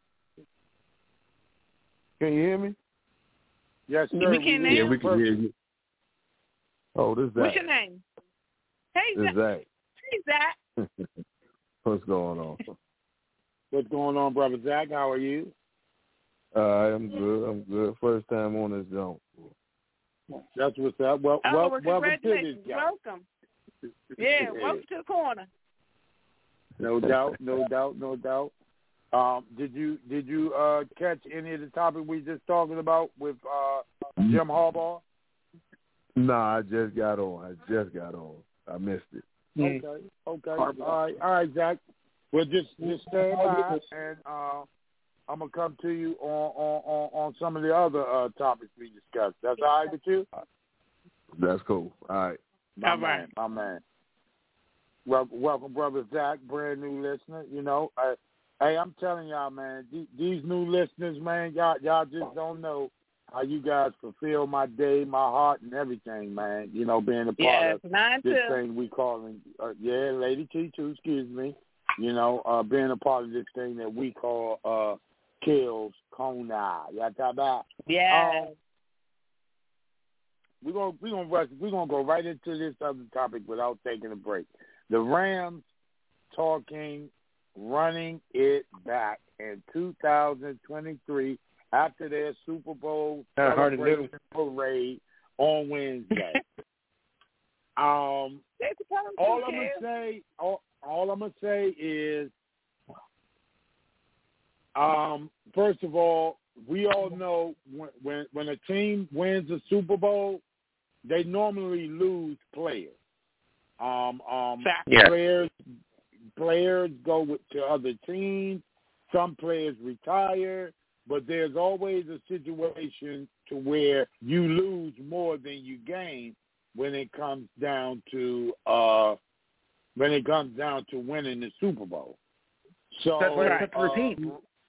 Can you hear me? Yes, sir. We can hear you. Oh, this is Zach. What's your name? Hey, this is Zach. Hey, Zach. What's going on? What's going on, brother Zach? How are you? I'm good. First time on this jump. That's what's up. Well, welcome to this guy. Welcome. Yeah, welcome to the corner. No doubt. Did you catch any of the topic we just talking about with Jim Harbaugh? No, I just got on. I missed it. Okay. All right, Zach. We'll just stand by, and I'm gonna come to you on some of the other topics we discussed. That's all right with you? That's cool. All right. My man. Welcome, brother Zach, brand new listener. You know, hey, I'm telling y'all, man, these new listeners, man, y'all just don't know how you guys fulfill my day, my heart, and everything, man. You know, being a part of this thing we calling, Lady T too, excuse me. You know, being a part of this thing that we call Kills Kona. Y'all talk about? Yeah. We're gonna go right into this other topic without taking a break. The Rams talking running it back in 2023 after their Super Bowl celebration parade on Wednesday. All I'm gonna say is, first of all, we all know when a team wins a Super Bowl, they normally lose players. Players go to other teams. Some players retire, but there's always a situation to where you lose more than you gain when it comes down to winning the Super Bowl. So that's why it's tough to repeat.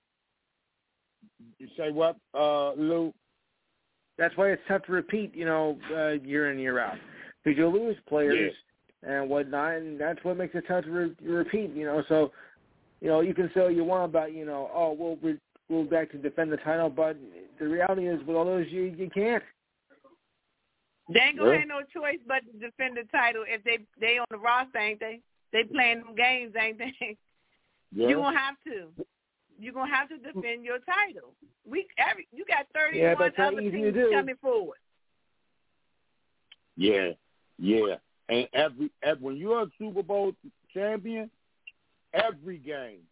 You say what, Lou? That's why it's tough to repeat, year in, year out. Because you lose players and whatnot, and that's what makes it tough to repeat, So, you can say what you want about, we'll back to defend the title, but the reality is with all those, you can't. They ain't gonna have no choice but to defend the title if they on the roster, ain't they? They playing them games, ain't they? Yeah. You're gonna have to. You're gonna have to defend your title. You got 31 other teams coming forward. Yeah. And every when you're a Super Bowl champion, every game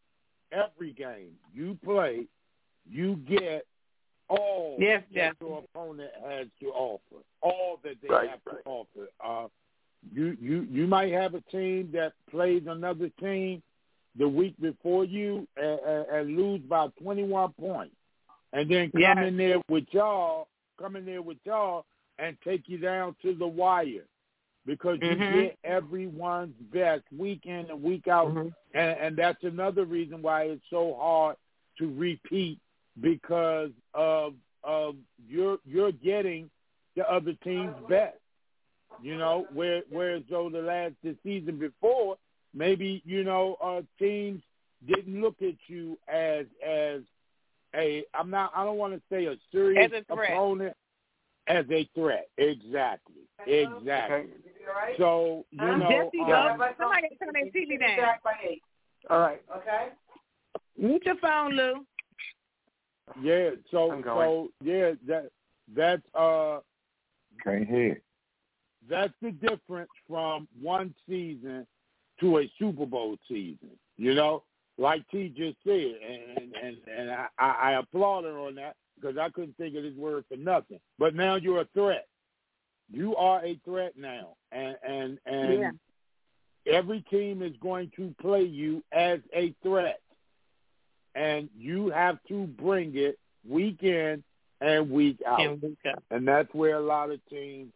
you play, you get all that your opponent has to offer, all that they have to offer. You might have a team that plays another team the week before you and lose by 21 points, and then come in there with y'all and take you down to the wire because you get everyone's best week in and week out, and that's another reason why it's so hard to repeat because of you're getting the other team's best. Whereas though the season before, maybe, teams didn't look at you as I don't want to say a serious opponent, as a threat. Exactly. Okay. So, Jesse, somebody turn their TV down. All right. Okay. Mute your phone, Lou. Yeah, that's can't hear. That's the difference from one season to a Super Bowl season. Like T just said, and I applaud her on that because I couldn't think of this word for nothing. But now you're a threat. You are a threat now, and every team is going to play you as a threat, and you have to bring it week in and week out. And that's where a lot of teams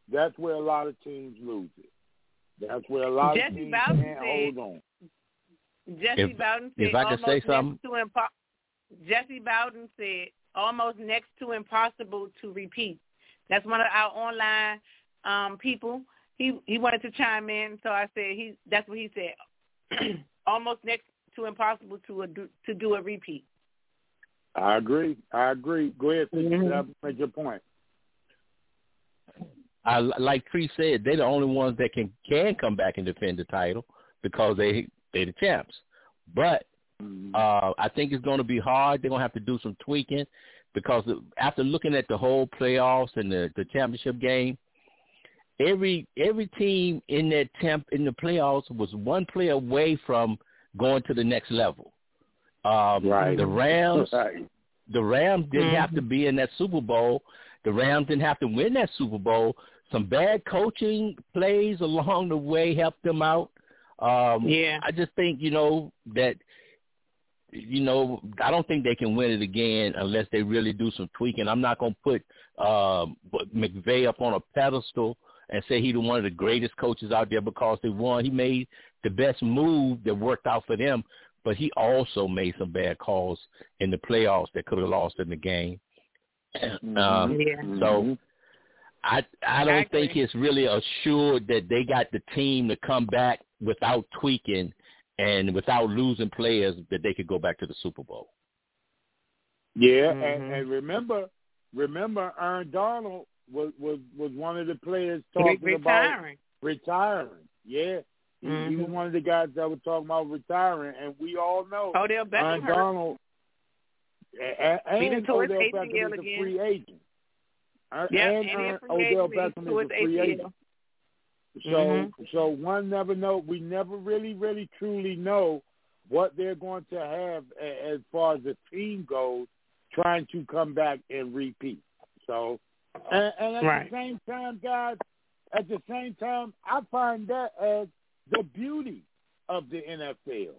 lose it. That's where a lot of teams can't hold on. Jesse Bowden said, if I could say something. Jesse Bowden said, almost next to impossible to repeat. That's one of our online people. He wanted to chime in, so I said that's what he said. Almost next to impossible to do a repeat. I agree. Go ahead, make your point. Like Tree said, they're the only ones that can come back and defend the title because they're the champs. But I think it's going to be hard. They're going to have to do some tweaking because after looking at the whole playoffs and the championship game, every team in that in the playoffs was one player away from going to the next level. Right. The Rams, right. The Rams didn't have to be in that Super Bowl. The Rams didn't have to win that Super Bowl. Some bad coaching plays along the way helped them out. I just think, that, I don't think they can win it again unless they really do some tweaking. I'm not going to put McVay up on a pedestal and say he's one of the greatest coaches out there because they won. He made the best move that worked out for them, but he also made some bad calls in the playoffs that could have lost in the game. So I don't think it's really assured that they got the team to come back without tweaking and without losing players that they could go back to the Super Bowl. Yeah, and remember, Aaron Donald was one of the players talking about retiring. Yeah, he was one of the guys that were talking about retiring, and we all know Odell Beckham Aaron Donald and Odell Beckham is a free agent. And Odell Beckham is a free agent. So one never know. We never really truly know what they're going to have as far as the team goes, trying to come back and repeat. So, and at the same time, guys, I find that as the beauty of the NFL.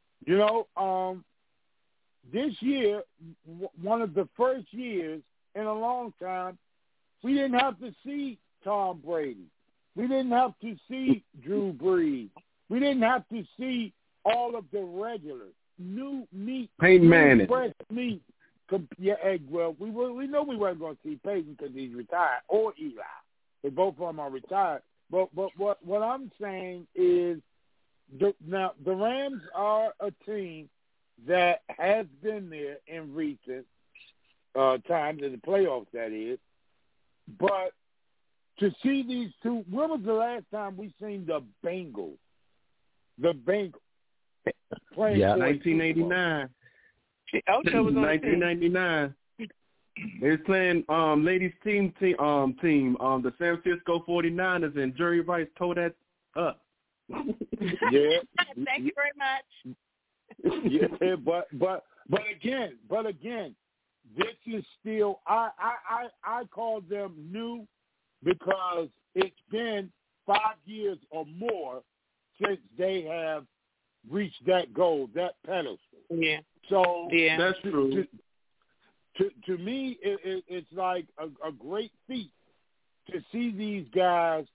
This year, one of the first years in a long time, we didn't have to see Tom Brady. We didn't have to see Drew Brees. We didn't have to see all of the regulars. New meat, Peyton Manning, fresh meat. Well, we know we weren't going to see Peyton because he's retired, or Eli. They both of them are retired. But what I'm saying is, the Rams are a team that has been there in recent times, in the playoffs, that is. But to see these two, when was the last time we seen the Bengals? Playing 1989. Ocho was on 1999. They was playing ladies team, the San Francisco 49ers, and Jerry Rice tore that up. Yeah. Thank you very much. Yeah, but again, this is still I call them new because it's been 5 years or more since they have reached that goal, that pedestal. Yeah. So that's true. To me, it's like a great feat to see these guys,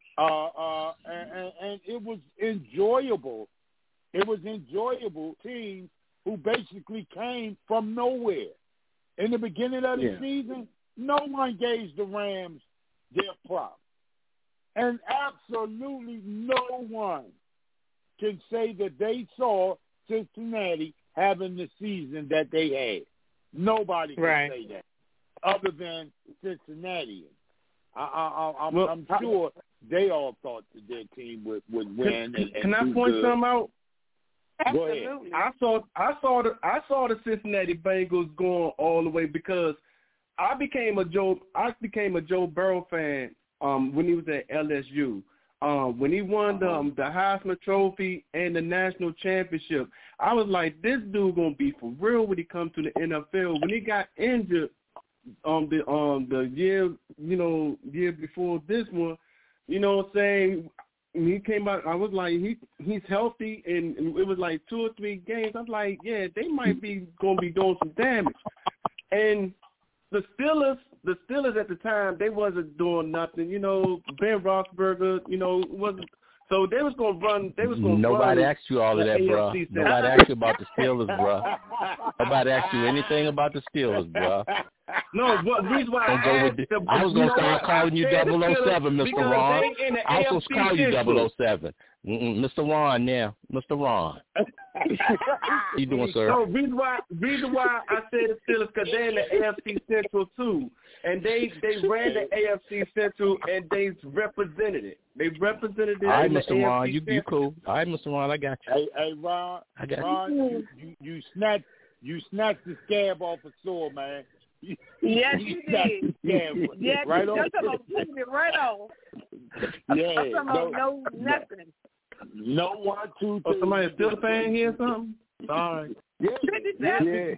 and it was enjoyable. It was enjoyable. Teams who basically came from nowhere. In the beginning of the season, no one gave the Rams their props. And absolutely no one can say that they saw Cincinnati having the season that they had. Nobody can say that other than Cincinnati. I'm sure they all thought that their team would win. Can I point something out? Absolutely. I saw the Cincinnati Bengals going all the way because I became a Joe Burrow fan when he was at LSU. When he won the Heisman Trophy and the national championship, I was like, this dude gonna be for real when he comes to the NFL. When he got injured the year before this one, you know what I'm saying? When he came out, I was like, he's healthy, and it was like 2 or 3 games. I was like, yeah, they might be going to be doing some damage. And the Steelers at the time, they wasn't doing nothing. Ben Roethlisberger, wasn't. So they was going to run. Nobody asked you all of that, bro. Nobody asked you about the Steelers, bro. Nobody asked you anything about the Steelers, bro. No, the reason why I was going to start calling you 007, Mr. Ron. I was going to call you 007. Mr. Ron now. Mr. Ron. How you doing, sir? No, reason why I said the Steelers because they're in the AFC Central too. And they ran the AFC Central and they represented it. They represented it. All right, in Mr. the Ron, AFC you cool. All right, Mr. Ron, I got you. Hey, Ron. I got Ron, you snatched the scab off a sword, man. Yes, you did. Yes, right on. Right on. Yeah. No, nothing. No 1, 2, 3. Oh, somebody still paying here or something? Sorry. Yeah. 57.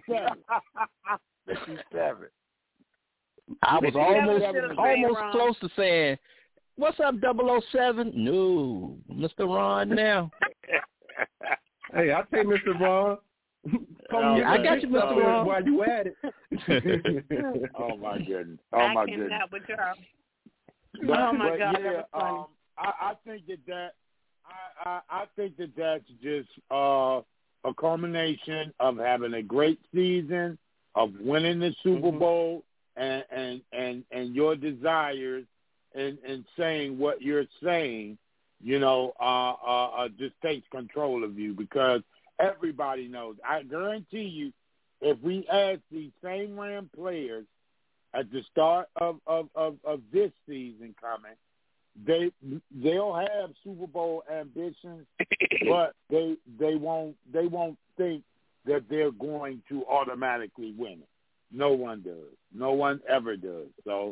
57. I was almost close to saying, "What's up, 007?" No, Mr. Ron now. Hey, I'll take Mr. Ron. I got you, Mr. Ron. While you at it. Oh my goodness. I cannot with y'all. Oh my God. Yeah, I think that's just a culmination of having a great season, of winning the Super Bowl, and your desires and saying what you're saying, just takes control of you, because everybody knows. I guarantee you, if we ask these same Ram players at the start of this season coming, they'll have Super Bowl ambitions, but they won't think that they're going to automatically win it. No one does. No one ever does. So,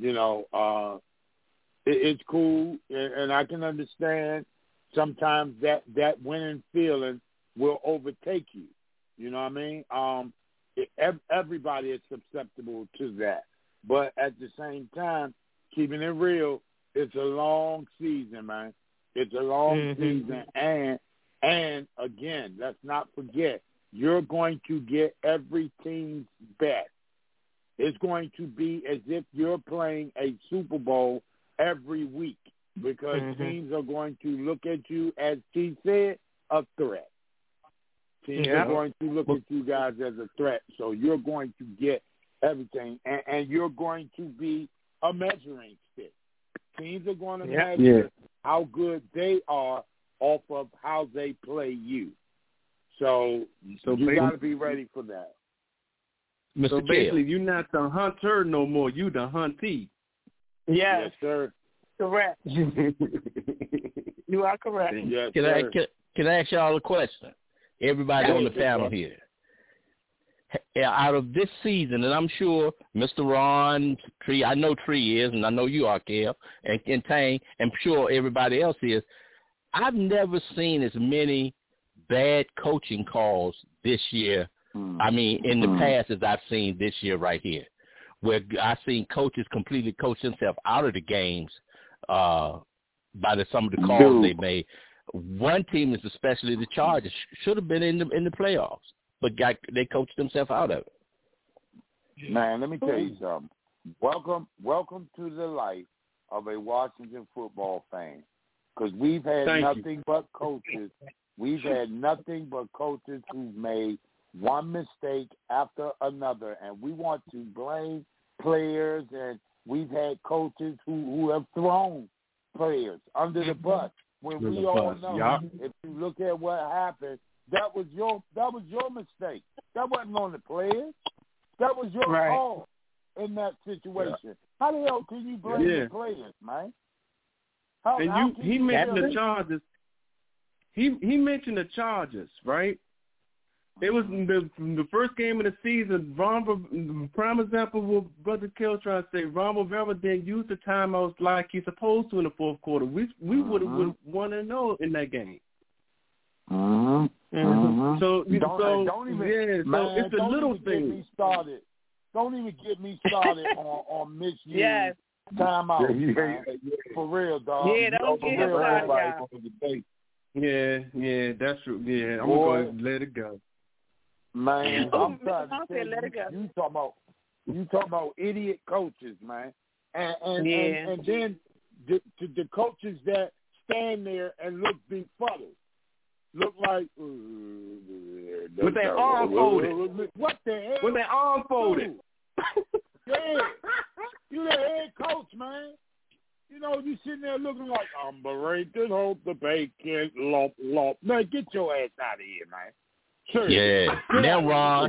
it's cool, and I can understand sometimes that winning feeling will overtake you. You know what I mean? Everybody is susceptible to that. But at the same time, keeping it real, it's a long season, man. It's a long season. And again, let's not forget, you're going to get every team's best. It's going to be as if you're playing a Super Bowl every week, because teams are going to look at you, as T said, a threat. Teams are going to look at you guys as a threat. So you're going to get everything, and you're going to be a measuring stick. Teams are going to measure how good they are off of how they play you. So you got to be ready for that. So basically, you're not the hunter no more. You the huntee. Yes, sir. Correct. You are correct. Yes, Can I ask y'all a question? Everybody on the panel here. Out of this season, and I'm sure Mr. Ron, Tree, I know Tree is, and I know you are, Kev, and Tang, and I'm sure everybody else is, I've never seen as many bad coaching calls this year, I mean, in the past, as I've seen this year right here, where I've seen coaches completely coach themselves out of the games by some of the calls they made. One team is especially the Chargers, should have been in the playoffs, but they coached themselves out of it. Man, let me tell you something. Welcome to the life of a Washington football fan, because we've had nothing but coaches. We've had nothing but coaches who've made one mistake after another, and we want to blame players, and we've had coaches who have thrown players under the bus. When we all know, if you look at what happened, that was your mistake. That wasn't on the players. That was your call in that situation. How the hell can you blame the players, man? He mentioned the Chargers. He mentioned the Chargers, right? It was the first game of the season. Prime example, what Brother Kel trying to say, Ron Rivera didn't use the timeouts like he's supposed to in the fourth quarter. We would have won and 0 in that game. So it's the little things. Don't even get me started on misuse timeout. For real, dog. Yeah, don't get him started. Yeah, that's true. Yeah, I'm going to let it go. Man, I'm trying to tell you talking about idiot coaches, man, and then the coaches that stand there and look befuddled, look like with their arm folded. What the hell? With their arm folded. Yeah, you the head coach, man. You sitting there looking like I'm berated, hope the bacon lump. Man, get your ass out of here, man. Sure. Yeah. Now,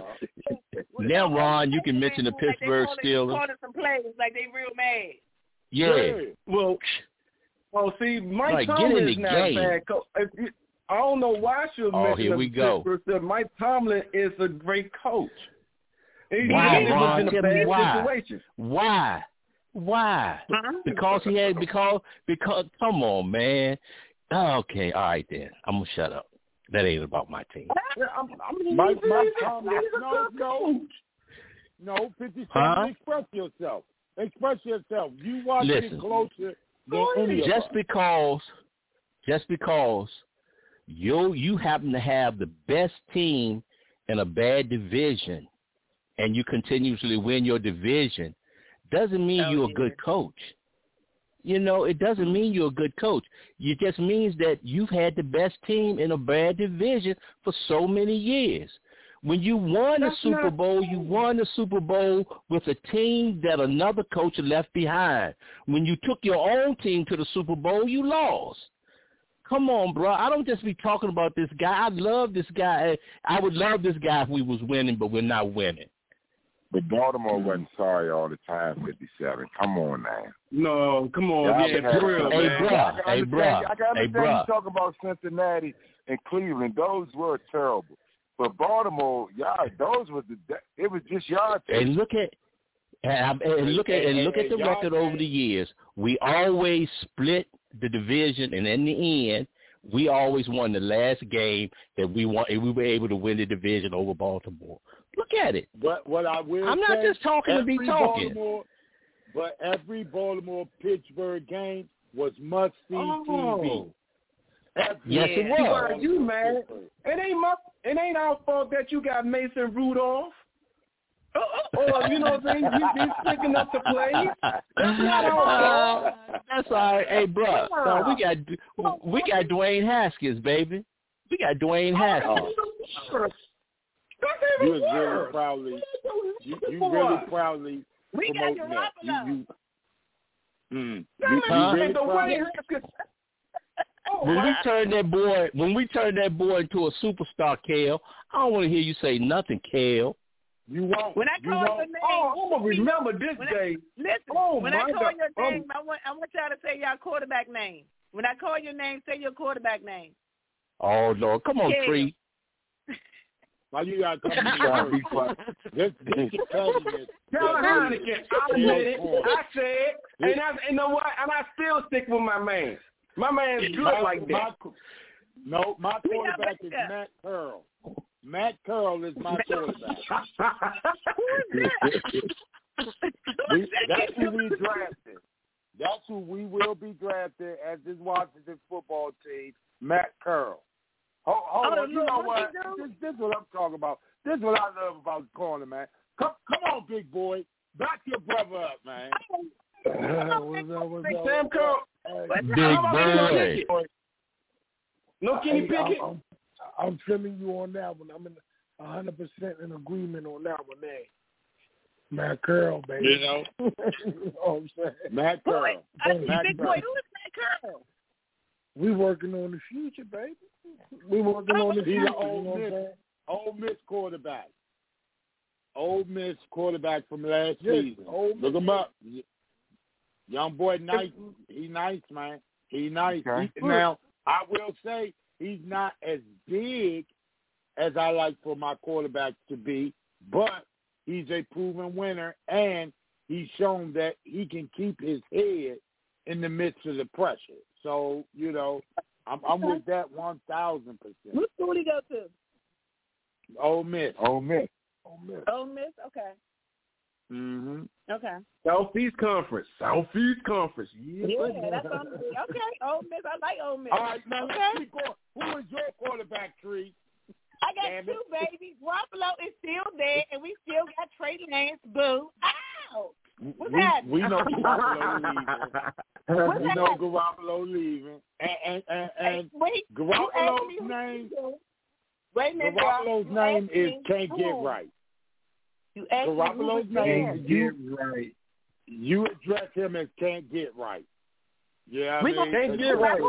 Ron, you can mention the Pittsburgh Steelers. Calling some plays like they real mad. Yeah. Well, see, Mike Tomlin is not a bad coach. I don't know why I should mention here we go. Pittsburgh. Mike Tomlin is a great coach. Why, Ron? Tell me why. Why? Why? Because come on, man. Okay, all right then. I'm gonna shut up. That ain't about my team. My comment. No, 57. Express yourself. Express yourself. You watch it closer than any of us. Just because you happen to have the best team in a bad division, and you continuously win your division, doesn't mean you're a good coach. It doesn't mean you're a good coach. It just means that you've had the best team in a bad division for so many years. When you won the Super Bowl, you won the Super Bowl with a team that another coach left behind. When you took your own team to the Super Bowl, you lost. Come on, bro. I don't just be talking about this guy. I love this guy. I would love this guy if we was winning, but we're not winning. But Baltimore wasn't sorry all the time, 57. Come on now. No, come on. Yeah, for real, man. Hey, bro. I can understand you talk about Cincinnati and Cleveland. Those were terrible. But Baltimore, it was just y'all. And look at the record over the years. We always split the division, and in the end, we always won the last game that we won. We were able to win the division over Baltimore. Look at it. But what I will I'm not just talking to be talking. But every Baltimore-Pittsburgh game was must-see TV. Yes, it was. You, man. It ain't our fault that you got Mason Rudolph. Or, you know what I'm saying, you be picking up the play. That's not our fault. That's all right. Hey, bro, we got Dwayne Haskins, baby. We got Dwayne Haskins. You really proudly. You really proudly promoting that. When we turn that boy into a superstar, Kale, I don't want to hear you say nothing, Kale. You won't. When I call your name, I'm gonna remember this day. Listen, when I call your name, I want y'all to say your quarterback name. When I call your name, say your quarterback name. Oh Lord, come on, Tree. Why you gotta come be quiet? This is Heineken. I admit it. I said, and you know what? And I still stick with my man. My man's good like that. My quarterback is Matt Curl. Matt Curl is my quarterback. That's who we drafted. That's who we will be drafted as this Washington football team, Matt Curl. Hold on, you know what? This is what I'm talking about. This is what I love about the corner, man. Come on, big boy. Back your brother up, man. Sam Curl. Big boy. No Kenny Pickett. I'm feeling you on that one. I'm in 100% in agreement on that one there. Matt Curl, baby. You know what I'm saying? Matt Curl. Big boy, who is Matt Curl? We working on the future, baby. We working on the future. Ole Miss quarterback. Ole Miss quarterback from last season. Look him up. Young boy, nice. He nice, man. He nice. Okay. Now, I will say he's not as big as I like for my quarterback to be, but he's a proven winner, and he's shown that he can keep his head in the midst of the pressure. So, you know, I'm with that 1,000%. What school did he go to? Ole Miss. Ole Miss, okay. Mm-hmm. Okay. Southeast Conference. Yeah, that's on the okay. Ole Miss, I like Ole Miss. All right, now who is your quarterback, Tree? I got two babies. Garoppolo is still there, and we still got Trey Lance. Boo! Ow! What's happening? We know Garoppolo leaving. And Garoppolo's name. Wait a minute. Garoppolo's name is Can't Get Right. Garoppolo's name Get Right. You address him as Can't Get Right. Yeah, we can't get right.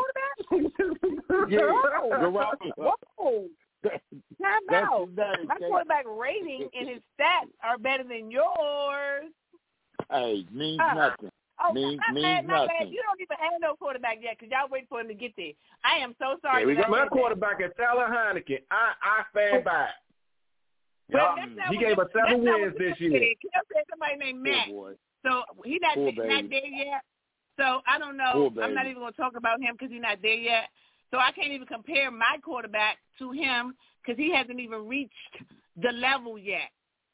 Garoppolo. Time out. My quarterback rating and his stats are better than yours. Hey, means nothing. Means nothing. You don't even have no quarterback yet because y'all wait for him to get there. I am so sorry. We got my quarterback at Tyler Heineken. I stand by it. He gave us 7 wins this year. Can I say somebody named Matt? So he's not there yet. So I don't know. I'm not even going to talk about him because he's not there yet. So I can't even compare my quarterback to him because he hasn't even reached the level yet.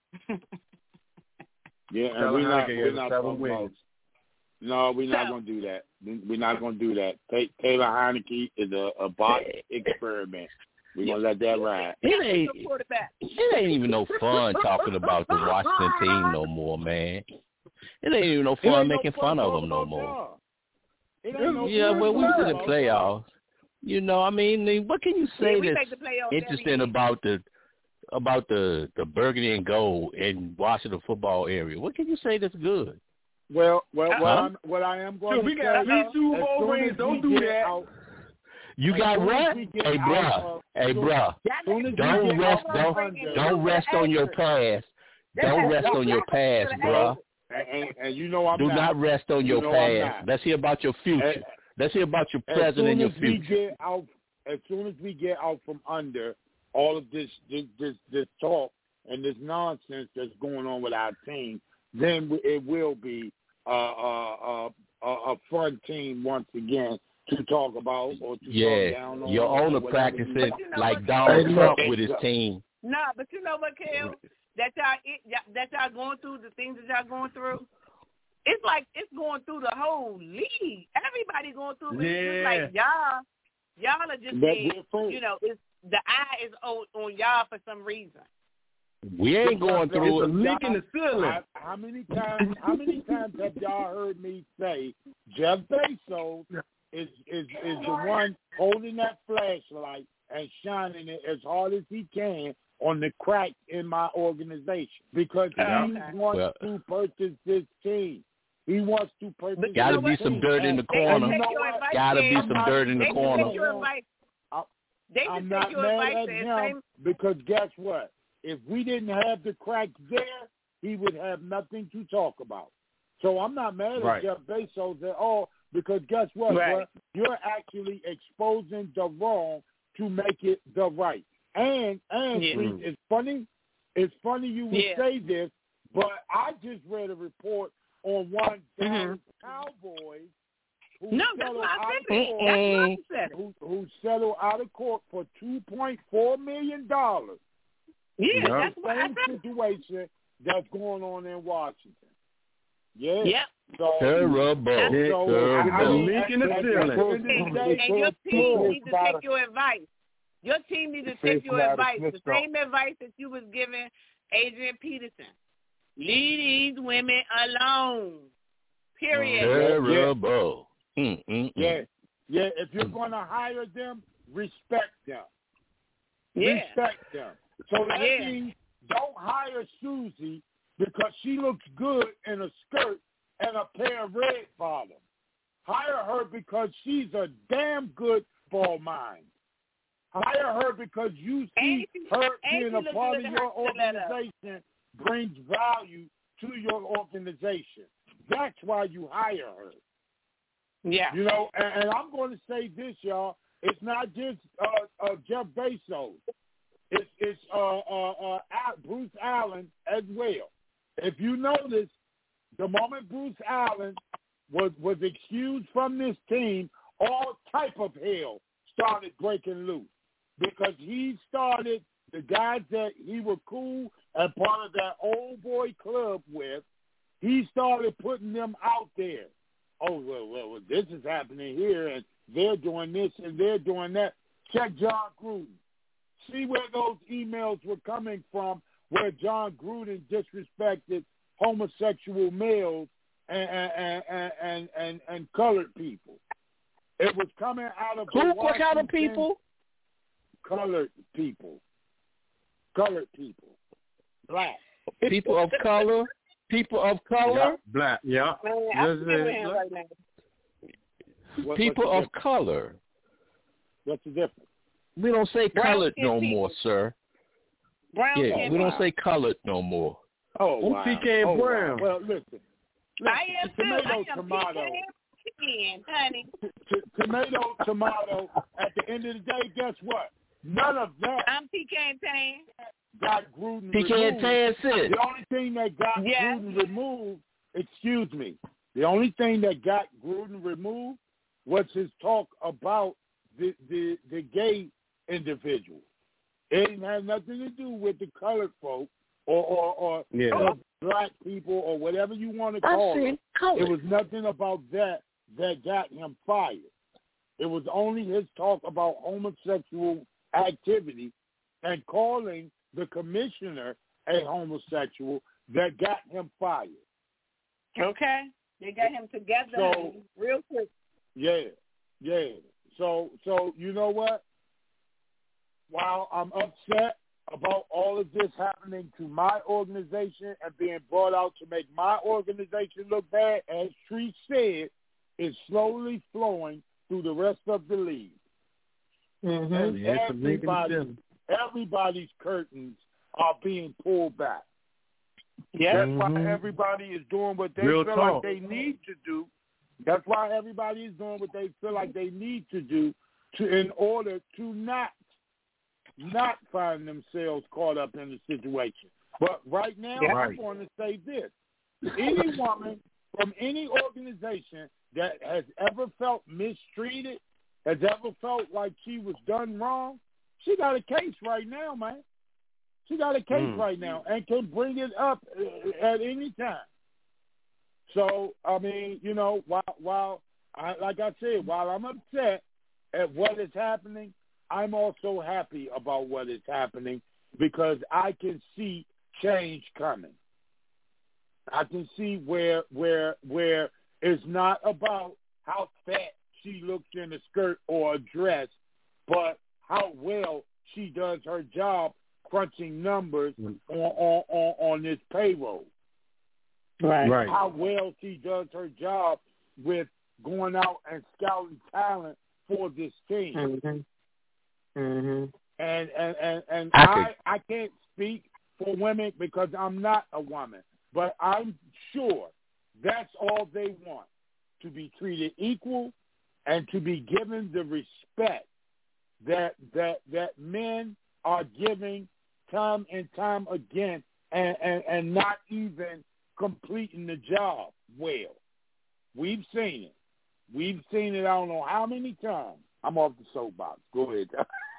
Yeah, and we're not talking about. No, we're not going to do that. We're not going to do that. Taylor Heineke is a box experiment. We're going to let that ride. It ain't even no fun talking about the Washington team no more, man. It ain't even no fun making fun of them no more. Yeah, well, we was in the playoffs. You know, I mean, what can you say that's interesting about the burgundy and gold in Washington football area? What can you say that's good? Well, what I am going to say, we got at least 2 Bowl wins. Don't do that. You got what? Hey, bruh. Don't rest on your past. Don't rest on your past, bruh. And you know Do not rest on your past. Let's hear about your future. Let's hear about your present and your future. As soon as we get out from under all of this talk and this nonsense that's going on with our team, then it will be a fun team once again to talk about or to talk down on. Your owner practicing like Donald Trump with his team. No, but you know what, Kel? That y'all going through the things that y'all going through. It's like it's going through the whole league. Everybody going through it. It's like y'all are just being, it's the eye is on y'all for some reason. We ain't going through it. Leak in the ceiling. How many times have y'all heard me say Jeff Bezos is the one holding that flashlight and shining it as hard as he can on the cracks in my organization because he wants to purchase this team. He wants to purchase. Got to be some dirt in the corner. Got to be some dirt in the corner. I'm not mad at him because guess what? If we didn't have the cracks there, he would have nothing to talk about. So I'm not mad at Jeff Bezos at all because guess what? Right. You're actually exposing the wrong to make it the right. And it's funny. It's funny you would say this, but I just read a report on one Dallas Cowboys who settled out of court for $2.4 million. Yeah, that's what I said. Situation that's going on in Washington. Yeah. Yep. So, leak in the ceiling. And your team needs to take your advice. Your team needs to take your advice. The same advice that you was giving Adrian Peterson. Leave these women alone. Period. Terrible. Yeah. If you're going to hire them, respect them. Yeah. Respect them. So that means don't hire Susie because she looks good in a skirt and a pair of red bottoms. Hire her because she's a damn good ball mind. Hire her because you see her being a part of your organization brings value to your organization. That's why you hire her. Yeah. You know, and I'm going to say this, y'all. It's not just Jeff Bezos. It's Bruce Allen as well. If you notice, the moment Bruce Allen was excused from this team, all type of hell started breaking loose because he started the guys that he was cool and part of that old boy club with. He started putting them out there. Oh, well, this is happening here, and they're doing this and they're doing that. Check John Gruden. See where those emails were coming from, where John Gruden disrespected homosexual males and colored people. It was coming out of what kind of people? Colored people. Colored people. Black. People of color. People of color. Black. Yeah. People of color. What's the difference? We don't say colored no more, sir. Brown we don't say colored no more. Oh, wow. PK Brown. Well, listen. I am tomato. Honey. Tomato. At the end of the day, guess what? None of that. I'm PK got Gruden PK removed. Tan said. The only thing that got Gruden removed excuse me, the only thing that got Gruden removed was his talk about the gay individual. It didn't have nothing to do with the colored folk or black people or whatever you want to call it. It was nothing about that got him fired. It was only his talk about homosexual activity and calling the commissioner a homosexual that got him fired. Okay. They got him together real quick. Yeah. So you know what? While I'm upset about all of this happening to my organization and being brought out to make my organization look bad, as Tree said, it's slowly flowing through the rest of the league. And everybody's curtains are being pulled back. That's why everybody is doing what they feel like they need to do. That's why everybody is doing what they feel like they need to do in order to not find themselves caught up in the situation. But right now, I'm going to say this. Any woman from any organization that has ever felt mistreated, has ever felt like she was done wrong, she got a case right now, man. She got a case right now and can bring it up at any time. So, I mean, you know, while like I said, while I'm upset at what is happening, I'm also happy about what is happening because I can see change coming. I can see where it's not about how fat she looks in a skirt or a dress, but how well she does her job crunching numbers on this payroll. Right. How well she does her job with going out and scouting talent for this team. And I can't speak for women because I'm not a woman, but I'm sure that's all they want, to be treated equal and to be given the respect that men are giving time and time again and not even completing the job well. We've seen it. We've seen it I don't know how many times. I'm off the soapbox. Go ahead.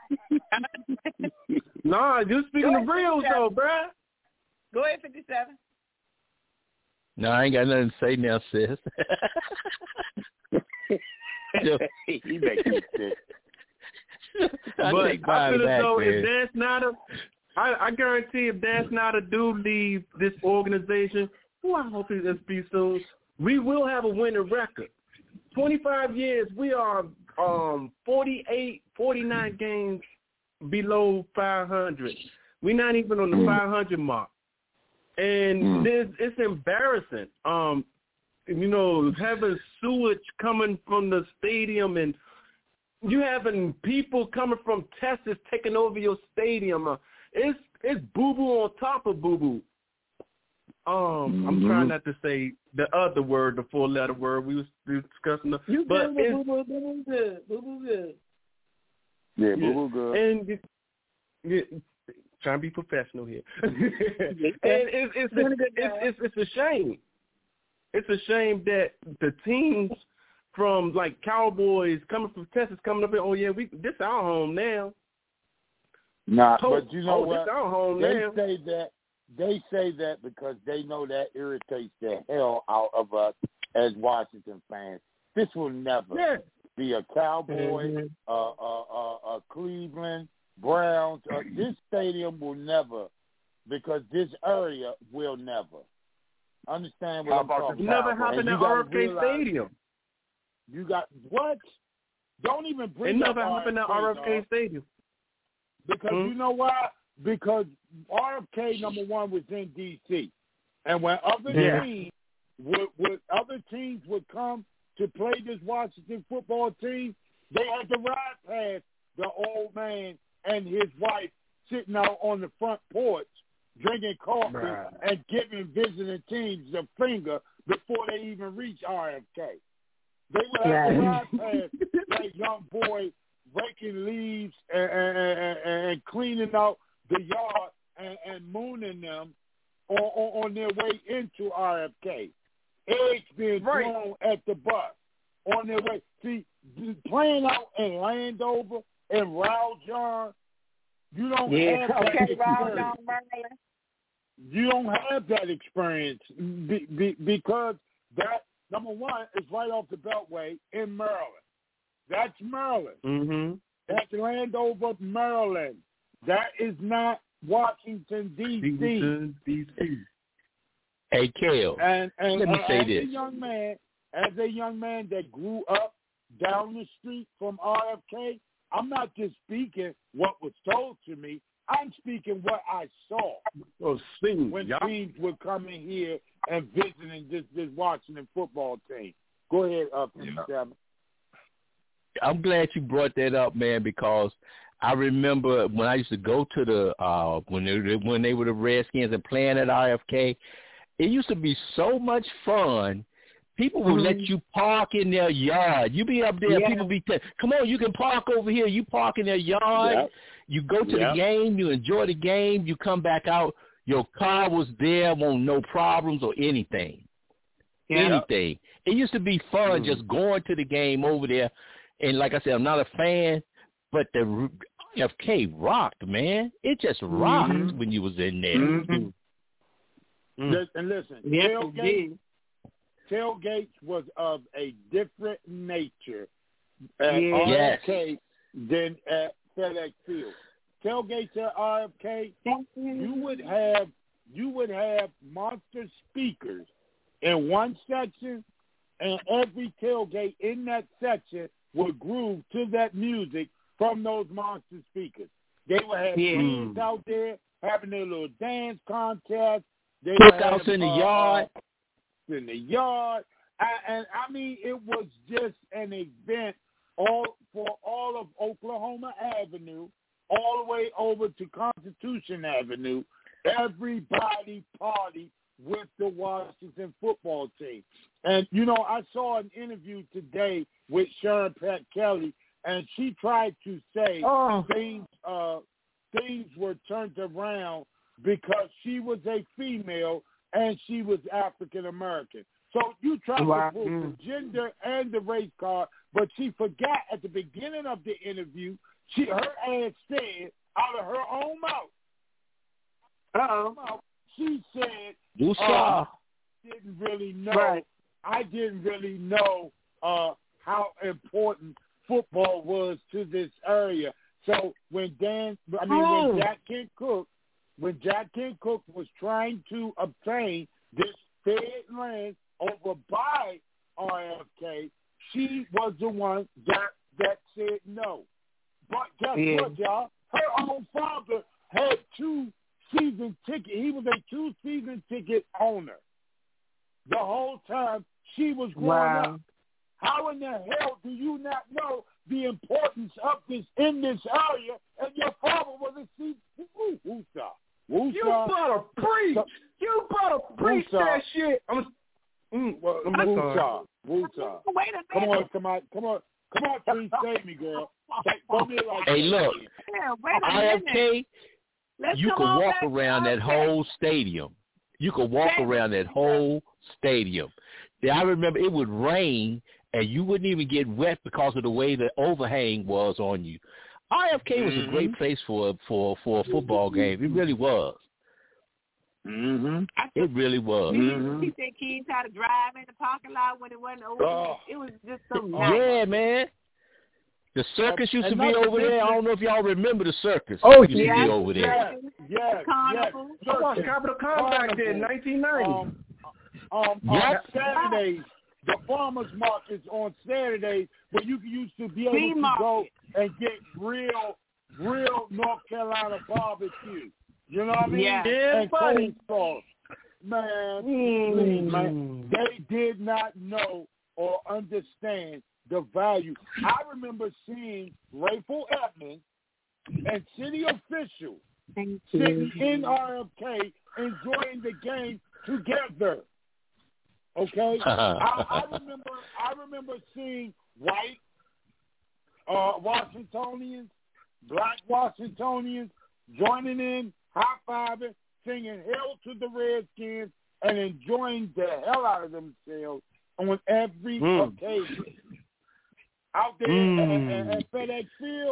Nah, you speaking the real though, bruh. Go ahead, 57. No, I ain't got nothing to say now, sis. He makes me sick. But I feel as though if that's not I guarantee if that's not a dude leave this organization, who I hope it just be soon, we will have a winning record. 25 years, we are 48, 49 games below 500. We're not even on the 500 mark. And it's embarrassing. You know, having sewage coming from the stadium and you having people coming from Texas taking over your stadium. It's boo-boo on top of boo-boo. I'm trying not to say the other word, the four-letter word we was discussing. But boo-boo good. Boo-boo good. Yeah, boo-boo good. And trying to be professional here. And it's a shame. It's a shame that the teams from like Cowboys coming from Texas coming up here, oh yeah, this our home now. Nah, but you know what? This our home now. They say that because they know that irritates the hell out of us as Washington fans. This will never be a Cowboy, a Cleveland Browns. This stadium will never, because this area will never. Understand what I'm talking about? Never happened at RFK Stadium. You got what? Don't even bring it never happened at RFK Stadium. Because you know why? Because RFK, number one, was in D.C. And when other teams would come to play this Washington football team, they had to ride past the old man and his wife sitting out on the front porch drinking coffee and giving visiting teams the finger before they even reach RFK. They would have to ride past that young boy raking leaves and cleaning out the yard and mooning them on their way into RFK. eggs being thrown at the bus on their way. See, playing out in Landover and Rowell John, you don't have that experience. You don't have that experience because that, number one, is right off the Beltway in Maryland. That's Maryland. Mm-hmm. That's Landover, Maryland. That is not Washington, D.C. Hey, Kel, and let me say this. As a young man that grew up down the street from RFK, I'm not just speaking what was told to me. I'm speaking what I saw when teams were coming here and visiting this Washington football team. Go ahead, Sam. I'm glad you brought that up, man, because I remember when I used to go to the when they were the Redskins and playing at RFK, it used to be so much fun. People would let you park in their yard. You be up there, people be come on, you can park over here. You park in their yard. Yep. You go to the game. You enjoy the game. You come back out. Your car was there, won't no problems or anything. Anything. It used to be fun just going to the game over there. And like I said, I'm not a fan, but the RFK rocked, man. It just rocked when you was in there. And listen, tailgates was of a different nature at RFK than at FedEx Field. Tailgates at RFK, you would have monster speakers in one section, and every tailgate in that section would groove to that music from those monster speakers. They would have teams out there having their little dance contest. They would have in the yard. In the yard. And I mean, it was just an event for all of Oklahoma Avenue, all the way over to Constitution Avenue. Everybody partied with the Washington football team. And, you know, I saw an interview today with Sharon Pat Kelly, and she tried to say things were turned around because she was a female and she was African American. So you tried to pull the gender and the race card, but she forgot at the beginning of the interview, her ass said out of her own mouth, she said, didn't really know. Right. I didn't really know how important football was to this area. So when Jack Kent Cooke was trying to obtain this fed land over by RFK, she was the one that said no. But guess what, y'all? Her own father had 2 season tickets. He was a 2 season ticket owner the whole time she was growing up. How in the hell do you not know the importance of this in this area? And your father was a season. You better preach. You better preach that shit. Woosah. Come on, please save me, girl. Hey, look, RFK, you can walk around that whole stadium. You could walk around that whole stadium. I remember it would rain, and you wouldn't even get wet because of the way the overhang was on you. RFK was a great place for a football game. It really was. It really was. He said kids how to drive in the parking lot when it wasn't over. It was just so nice. Yeah, man. The circus used to be over there. I don't know if y'all remember the circus. Used to be over there. Yes. I watched Capital Con back there in 1990. Saturdays, the farmers markets on Saturdays, where you used to be able to go and get real North Carolina barbecue. You know what I mean? Yeah, and coleslaw. Man, they did not know or understand the value. I remember seeing Rayful Edmonds and city officials sitting in RFK enjoying the game together. Okay, I remember seeing white Washingtonians, black Washingtonians joining in, high-fiving, singing "Hail to the Redskins," and enjoying the hell out of themselves on every occasion. Out there at FedEx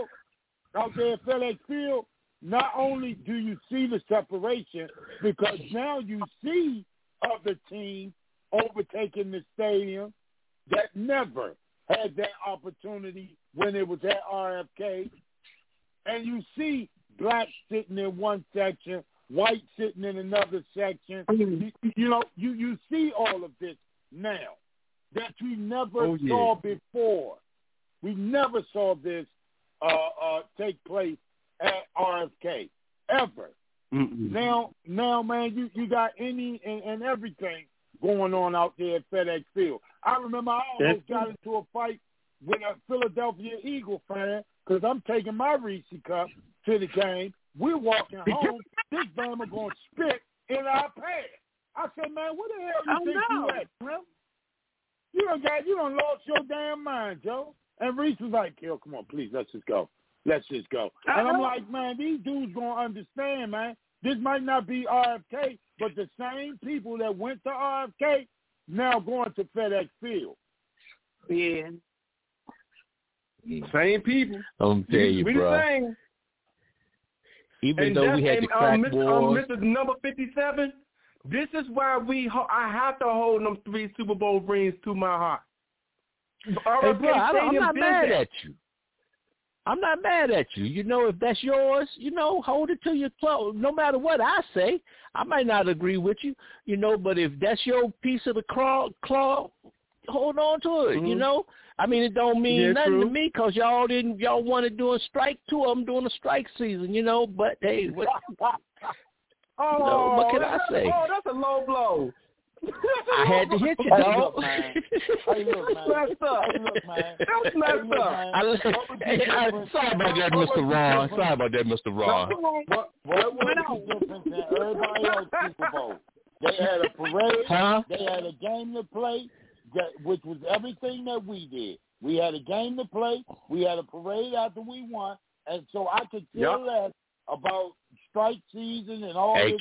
Field, not only do you see the separation, because now you see other teams overtaking the stadium that never had that opportunity when it was at RFK, and you see black sitting in one section, white sitting in another section. You see all of this now that we never saw before. We never saw this take place at RFK ever. Now, man, you got any and everything going on out there at FedEx Field. I remember I almost got into a fight with a Philadelphia Eagle fan because I'm taking my Reese cup to the game. We're walking home. This bama going to spit in our pants. I said, man, where the hell you think you at, bro? You done lost your damn mind, Joe. And Reese was like, "Kill, come on, please, let's just go. And I'm like, man, these dudes going to understand, man. This might not be RFK, but the same people that went to RFK now going to FedEx Field. Yeah. Same people. I'm telling you, bro. Even though we had to crack wars. Mr. Number 57, this is why I have to hold them 3 Super Bowl rings to my heart. Hey, bro, I'm not mad at you. I'm not mad at you. You know, if that's yours, hold it to your clothes. No matter what I say, I might not agree with you, but if that's your piece of the claw, hold on to it, I mean, it don't mean nothing to me because y'all want to do a strike too. I'm doing a strike season, but hey, what can I say? Oh, that's a low blow. I had to hit you, dog. Hey, look, man. That's messed up. Sorry about that, Mr. Ron. What was the difference in everybody else's Super Bowl? They had a parade. They had a game to play, which was everything that we did. We had a game to play. We had a parade after we won. And so I could care less about strike season and all this.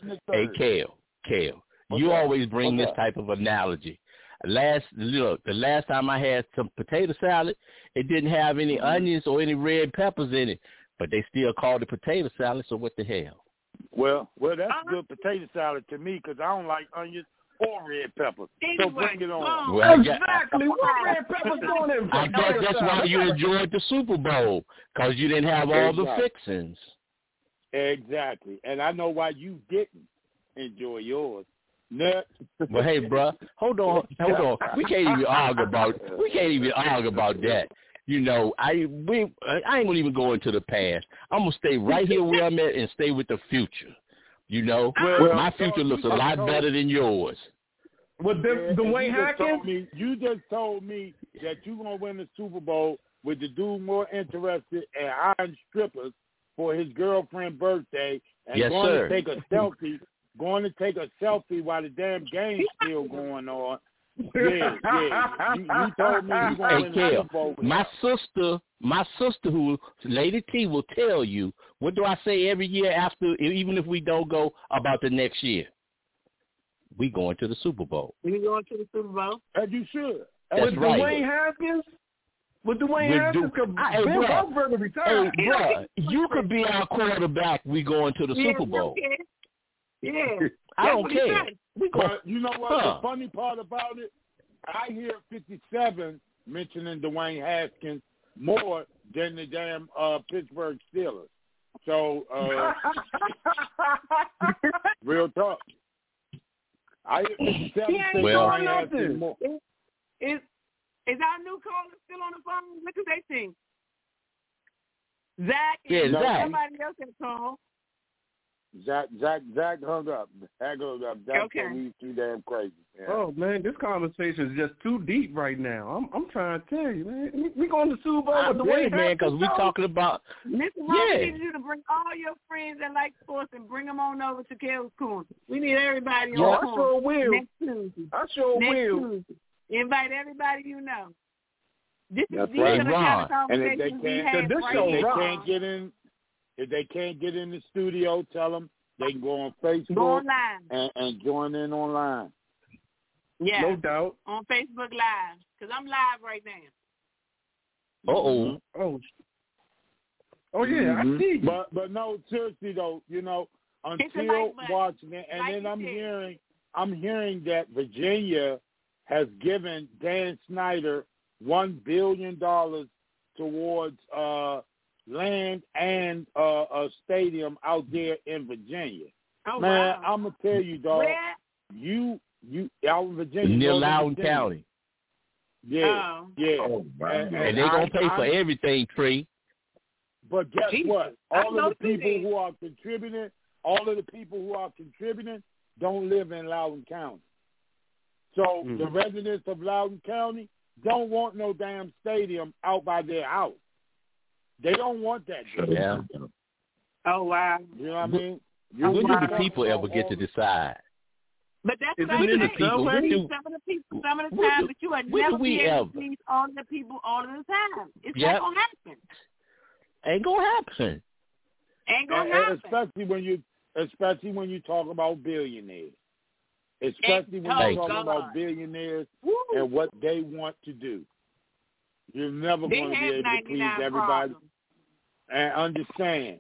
Kale. You always bring this type of analogy. The last time I had some potato salad, it didn't have any onions or any red peppers in it, but they still called it potato salad, so what the hell? Well, that's good potato salad to me because I don't like onions or red peppers. So bring it on. Well, exactly. What red peppers on it? I guess that's why you enjoyed the Super Bowl, because you didn't have all the fixings. Exactly. And I know why you didn't enjoy yours. Well, hey, bro, hold on. We can't even argue about that. I ain't gonna even go into the past. I'm gonna stay right here where I'm at and stay with the future. My future looks a lot better than yours. With Dwayne Haskins, you just told me that you're gonna win the Super Bowl with the dude more interested in iron strippers for his girlfriend's birthday and to take a selfie. Going to take a selfie while the damn game's still going on. Yeah. You told me you going to win the Super Bowl. My sister, who Lady T, will tell you. What do I say every year after, even if we don't go about the next year? We going to the Super Bowl. We going to the Super Bowl? As you should. That's right. Dwayne Haskins? With Dwayne Haskins, hey, bro, you could be our quarterback. We going to the Super Bowl. Yeah, I don't care. You know what? The funny part about it, I hear 57 mentioning Dwayne Haskins more than the damn Pittsburgh Steelers. So, real talk. I hear 57 say Dwayne Haskins more. Is our new caller still on the phone? What do they think? Zach and somebody else can call. Zach hung up. Zach he's too damn crazy. Yeah. Oh man, this conversation is just too deep right now. I'm trying to tell you, man. We going to Super Bowl with the way, man, because we talking about. Mr. Ron needs you to bring all your friends that like sports and bring them on over to Kel's Corner. We need everybody on. I sure will. Next Tuesday. Tuesday. Invite everybody you know. These are the right. kind of conversations we have. If they can't get in the studio, tell them They can go on Facebook go online. And join in online. Yeah, no doubt. On Facebook Live, because I'm live right now. Oh yeah, I see. But no, seriously though, until watching it, and then I'm hearing that Virginia has given Dan Snyder $1 billion towards land and a stadium out there in Virginia. Oh, man, wow. I'm gonna tell you, dog. Where? You out in Virginia, near Loudoun County. Yeah, yeah. Oh, and they're gonna pay for everything, Tree. But guess what? All of the people who are contributing don't live in Loudoun County. So the residents of Loudoun County don't want no damn stadium out by their house. They don't want that. Yeah. Oh, wow. You know what I mean? When do the people ever get to decide? But that's what I say. Some of the time, but you are never be able to please all the people all of the time. It's not going to happen. Ain't going to happen. Ain't going to happen. Especially when you talk about billionaires. Especially when you're talking about billionaires and what they want to do. You're never going to be able to please everybody. And understand,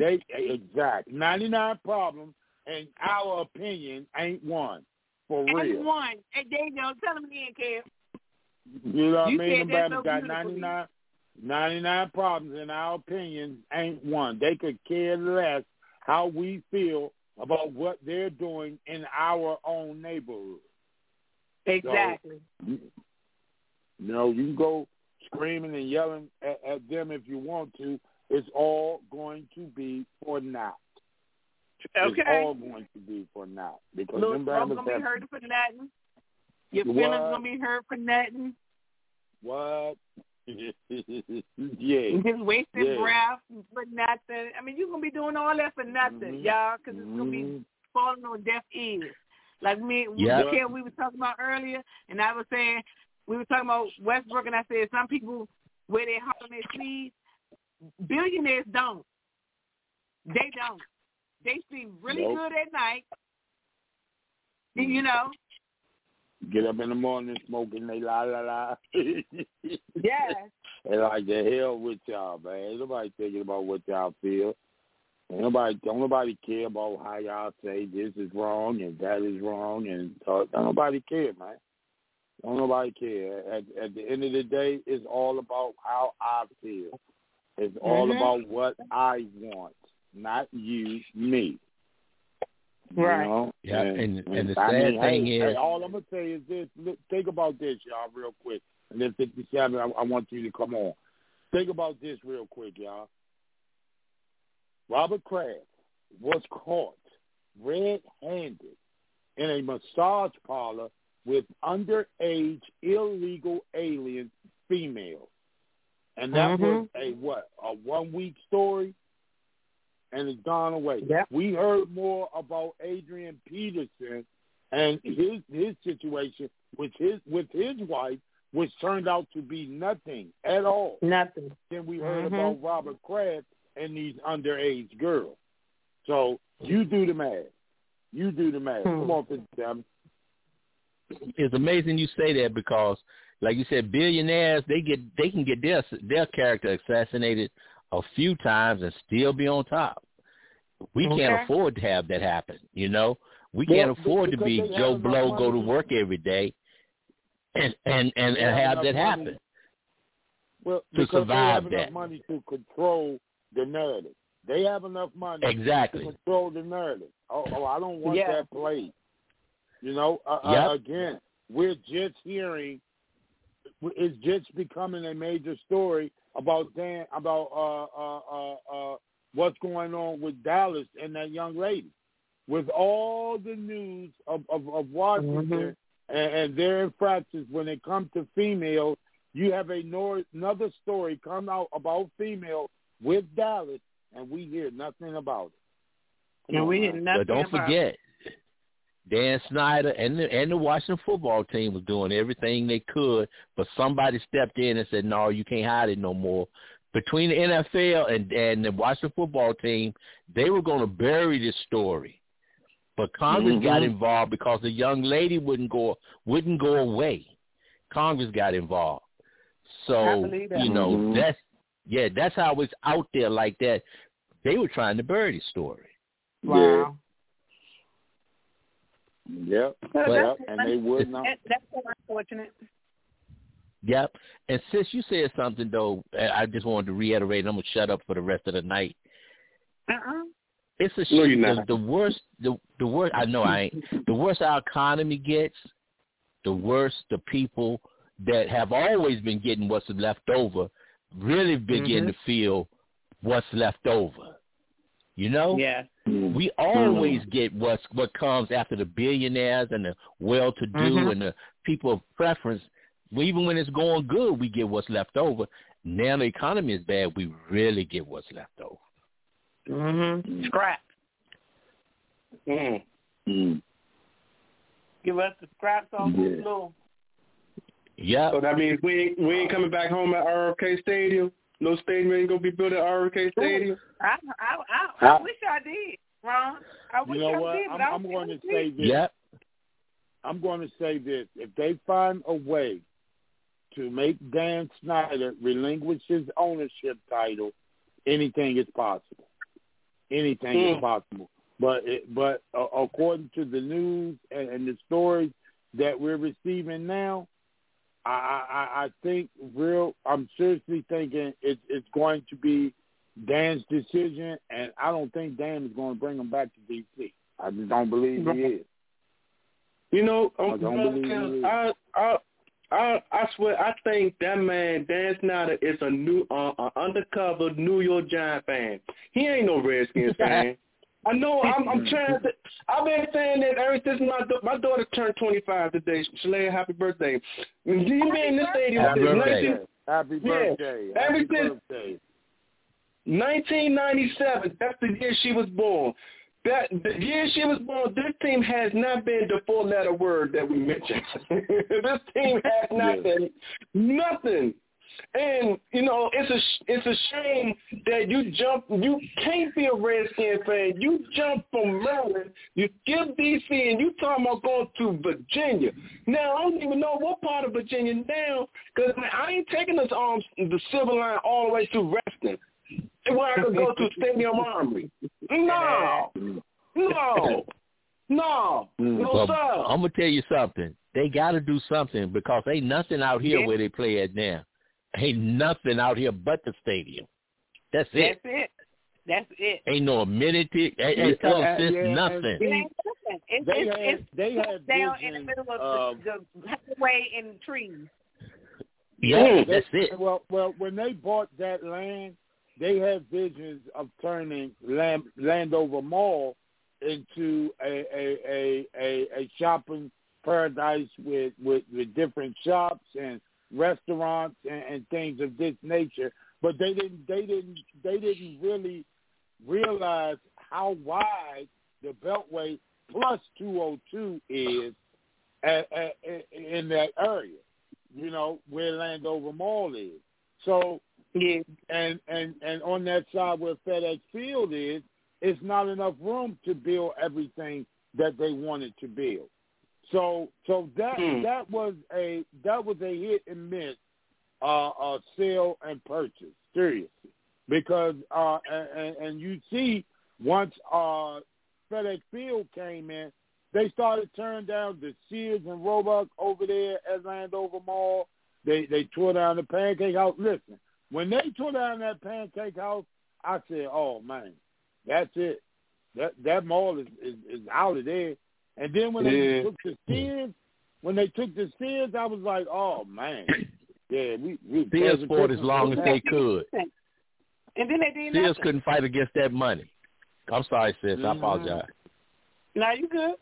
99 problems, and our opinion ain't one. For real. Ain't one. Hey, Dave, tell them again, Kev. You know what I mean? Everybody's got 99 problems, and our opinion ain't one. They could care less how we feel about what they're doing in our own neighborhood. Exactly. So, you can go screaming and yelling at them if you want to. It's all going to be for naught. Okay. It's all going to be for naught. Because I'm going to be hurt for nothing. Your feelings going to be hurt for nothing. What? Yeah. Just wasting breath for nothing. I mean, you're going to be doing all that for nothing, y'all, because it's going to be falling on deaf ears. Like me, we were talking about earlier, and I was saying, we were talking about Westbrook, and I said some people wear their heart on their sleeves. Billionaires don't. They don't. They sleep really good at night. You know. Get up in the morning smoking, they la la la. Yes. And like the hell with y'all, man. Ain't nobody thinking about what y'all feel. Don't nobody care about how y'all say this is wrong and that is wrong, and don't nobody care, man. Don't nobody care. At the end of the day, it's all about how I feel. It's all about what I want, not you, me. Right. You know? Yeah. And the sad thing is, all I'm gonna say is this. Look, think about this, y'all, real quick. And then 57, I want you to come on. Think about this real quick, y'all. Robert Kraft was caught red-handed in a massage parlor with underage illegal alien females. And that was a 1-week story, and it's gone away. Yep. We heard more about Adrian Peterson and his situation with his wife, which turned out to be nothing at all. Nothing. Then we heard about Robert Kraft and these underage girls. So you do the math. Come on, 57. It's amazing you say that because, like you said, billionaires they can get their character assassinated a few times and still be on top. We can't afford to have that happen. You know, we can't afford to be Joe Blow, go to work every day, and have that happen. Well, to survive they have that. enough money to control the narrative. They have enough money to control the narrative. Oh, I don't want that played. You know, again, we're just hearing. It's just becoming a major story about what's going on with Dallas and that young lady. With all the news of Washington and their infractions when it comes to females, you have another story come out about female with Dallas, and we hear nothing about it. And we hear nothing. But don't forget, Dan Snyder and the Washington football team was doing everything they could, but somebody stepped in and said, "No, you can't hide it no more. between the NFL and the Washington football team, they were going to bury this story. But Congress got involved because the young lady wouldn't go away. Congress got involved. So, you know, that's how it's out there like that. They were trying to bury the story. Wow. Yep. And they would not. That's so unfortunate. Yep. And sis, you said something, though, I just wanted to reiterate, and I'm going to shut up for the rest of the night. It's a shame. The worse, I know I ain't. The worse our economy gets, the worse the people that have always been getting what's left over really begin to feel what's left over. You know? Yeah. We always get what comes after the billionaires and the well-to-do and the people of preference. Even when it's going good, we get what's left over. Now the economy is bad, we really get what's left over. Scrap. Give us the scraps on the floor. Yeah. So that means we ain't coming back home at RFK Stadium? No stadium ain't going to be built at RFK Stadium? I wish I did, Ron. I wish I did, but I'm going to say this. Yep. I'm going to say this. If they find a way to make Dan Snyder relinquish his ownership title, anything is possible. Anything is possible. But according to the news and the stories that we're receiving now, I think I'm seriously thinking it's going to be Dan's decision, and I don't think Dan is going to bring him back to D.C. I just don't believe he is. You know, I don't believe he is. I swear, I think that man, Dan Snyder, is a new undercover New York Giant fan. He ain't no Redskins fan. I know. I'm trying to. I've been saying that ever since my daughter turned 25 today. Shalea, happy birthday! You been in this stadium Happy since birthday! Happy birthday! Ever Happy since birthday! 1997. That's the year she was born. The year she was born, this team has not been the four-letter word that we mentioned. This team has not been nothing. And, you know, it's a shame that you can't be a Redskin fan. You jump from Maryland, you skip D.C., and you talking about going to Virginia. Now, I don't even know what part of Virginia now, because I ain't taking the Silver Line all the way to Reston, where I could go to Stadium Armory. No, sir. I'm going to tell you something. They got to do something because ain't nothing out here where they play at now. Ain't nothing out here but the stadium. That's it. Ain't no amenity. Ain't nothing. It ain't nothing. They have down in the middle of the highway and trees. Yeah, that's it. Well, when they bought that land, they had visions of turning Landover Mall into a shopping paradise with different shops and restaurants and things of this nature, but they didn't really realize how wide the Beltway plus 202 is in that area, you know, where Landover Mall is. So, and on that side where FedEx Field is, it's not enough room to build everything that they wanted to build. So that was a hit and miss sale and purchase, seriously, because and you see once FedEx Field came in, they started turning down the Sears and Roebuck over there at Landover Mall. They tore down the Pancake House. Listen, when they tore down that Pancake House, I said, "Oh man, that's it. That mall is out of there." And then when they took the Sears, I was like, "Oh man, yeah, we Sears fought as long as they could." And then they did Sears nothing. couldn't fight against that money. I'm sorry, sis. I apologize. No, you good.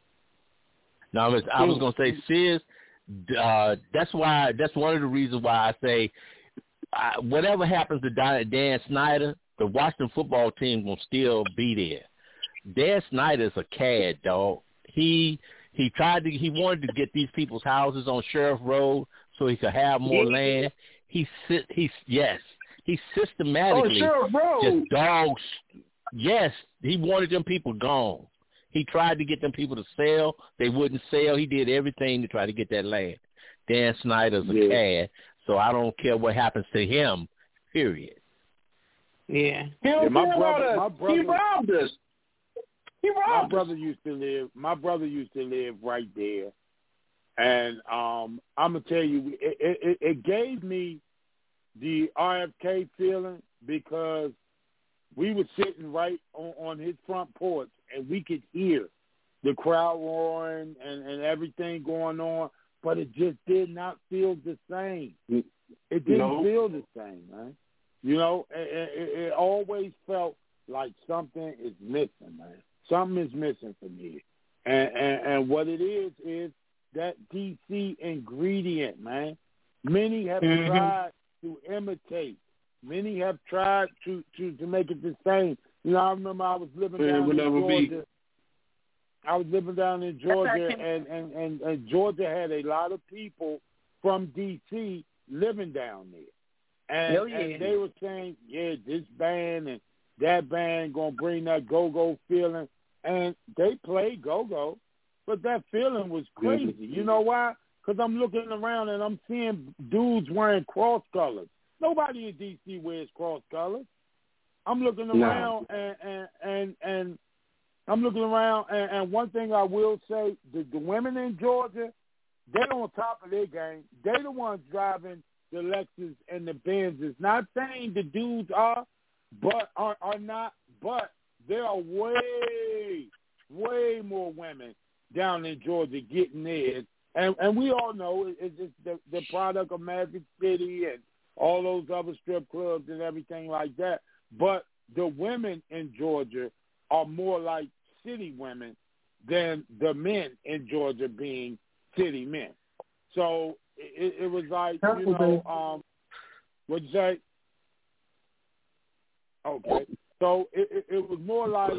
No, I was going to say Sears. That's one of the reasons why I say whatever happens to Dan Snyder, the Washington football team will still be there. Dan Snyder's a cad, dog. He wanted to get these people's houses on Sheriff Road so he could have more land. Yes. He systematically just dogs. Yes, he wanted them people gone. He tried to get them people to sell. They wouldn't sell. He did everything to try to get that land. Dan Snyder's a cad, so I don't care what happens to him, period. Yeah. My brother He robbed us. My brother used to live right there. And I'm going to tell you, it gave me the RFK feeling because we were sitting right on his front porch, and we could hear the crowd roaring and everything going on, but it just did not feel the same. It didn't feel the same, man. You know, it always felt like something is missing, man. Something is missing from here. And what it is that DC ingredient, man. Many have tried to imitate. Many have tried to make it the same. You know, I remember I was living down in Georgia. I was living down in Georgia, and Georgia had a lot of people from DC living down there. And they were saying, this band and that band going to bring that go-go feeling. And they played go-go, but that feeling was crazy. You know why? Because I'm looking around and I'm seeing dudes wearing cross colors. Nobody in D.C. wears cross colors. I'm looking around and I'm looking around, and one thing I will say, the women in Georgia, they're on top of their game. They're the ones driving the Lexus and the Benzes. Not saying the dudes are not, but there are way more women down in Georgia getting theirs. And we all know it's just the product of Magic City and all those other strip clubs and everything like that. But the women in Georgia are more like city women than the men in Georgia being city men. So it was like, you know, what'd you say? Okay. So it was more like,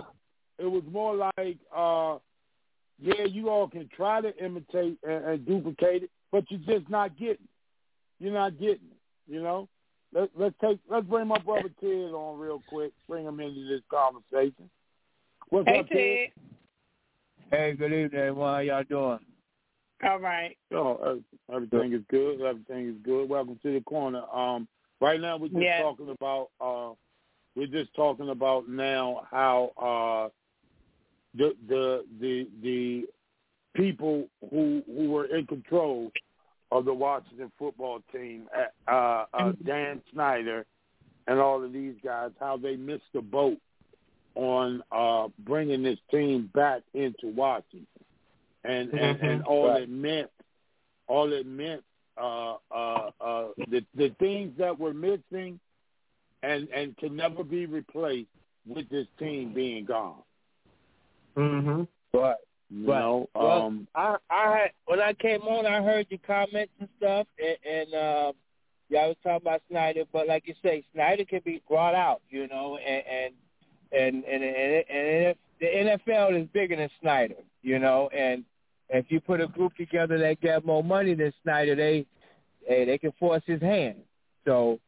you all can try to imitate and duplicate it, but you're just not getting it. You're not getting it, you know? Let's bring my brother Ted on real quick. Bring him into this conversation. What's up, Ted? Hey, good evening, everyone. How y'all doing? All right. Oh, everything is good. Everything is good. Welcome to the corner. Right now we're just talking about now how the people who were in control of the Washington football team, Dan Snyder and all of these guys, how they missed the boat on bringing this team back into Washington, and all it meant, the things that were missing and can never be replaced with this team being gone. Right. You know, I had, when I came on, I heard your comments and stuff, and y'all was talking about Snyder, but like you say, Snyder can be brought out, you know, and if the NFL is bigger than Snyder, you know, and if you put a group together that got more money than Snyder, they can force his hand. So,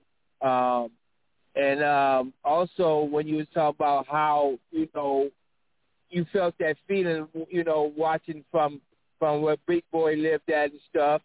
also when you was talking about how, you know, you felt that feeling, you know, watching from where Big Boy lived at and stuff,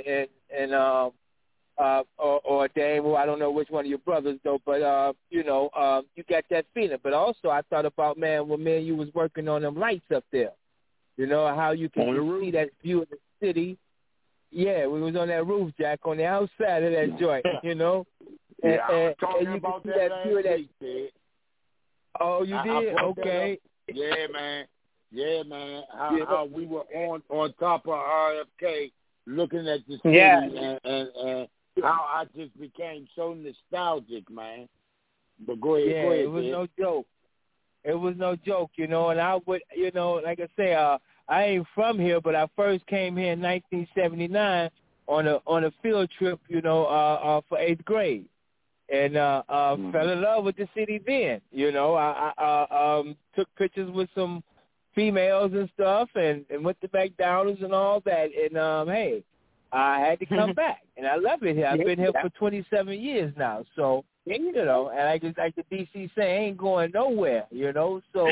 or Dame, who I don't know which one of your brothers though, but you know, you got that feeling. But also, I thought about, man, when you was working on them lights up there, you know, how you can see that view of the city. Yeah, we was on that roof, Jack, on the outside of that joint, you know. Yeah, I was talking and you about can see that view of that. Week, oh, you did? Okay. Yeah, man. How we were on top of RFK looking at the city, and how I just became so nostalgic, man. But go ahead. It was no joke. It was no joke, you know. And I would, you know, like I say, I ain't from here, but I first came here in 1979 on a field trip, you know, for 8th grade. And fell in love with the city then. You know, I took pictures with some females and stuff, and went to McDonald's and all that. And hey, I had to come back, and I love it here. I've been here for 27 years now, so you know, and I just like the DC say, I ain't going nowhere, you know. So,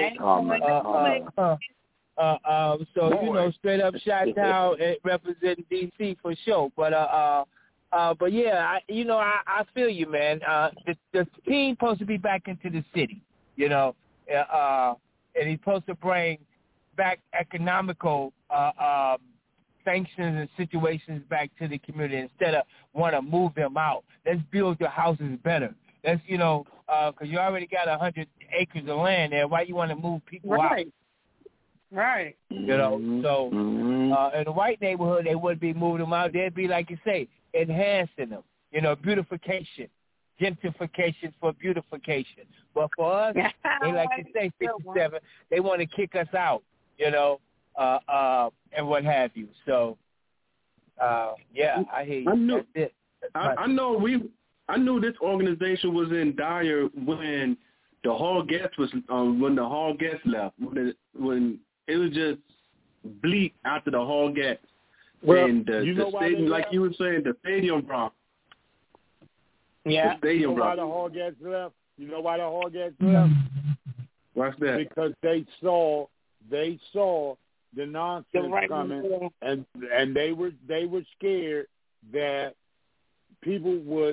so you know, straight up Chi-Town representing DC for sure. But yeah, I feel you, man. The team supposed to be back into the city, you know, and he's supposed to bring back economical sanctions and situations back to the community instead of want to move them out. Let's build the houses better. Let's, you know, because you already got 100 acres of land there. Why you want to move people out? Right. You know, so in the white neighborhood, they wouldn't be moving them out. They'd be, like you say, enhancing them. You know, beautification, gentrification for beautification. But for us, they like you say, 57, they want to kick us out, you know, and what have you. So, yeah, I hear you. That's it. I knew this organization was in dire when the Hall Guests left. When it was just bleak after the Hall Guests. Well, and the stadium, like you were saying, the stadium broke. Yeah. The stadium broke. Why the Hall Guests left? You know why the Hall Guests left? What's that? Because they saw the nonsense coming, and they were scared that people would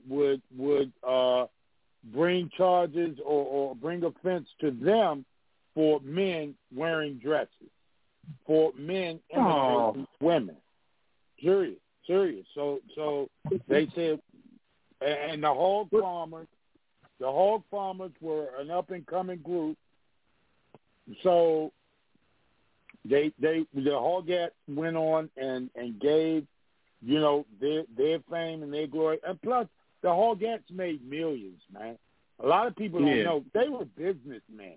bring charges or bring offense to them for men wearing dresses, for men imitating women. Serious. So they said, and the hog farmers were an up and coming group. So the Hoggats went on and gave, you know, their fame and their glory. And plus, the Hoggats made millions, man. A lot of people don't know. They were businessmen.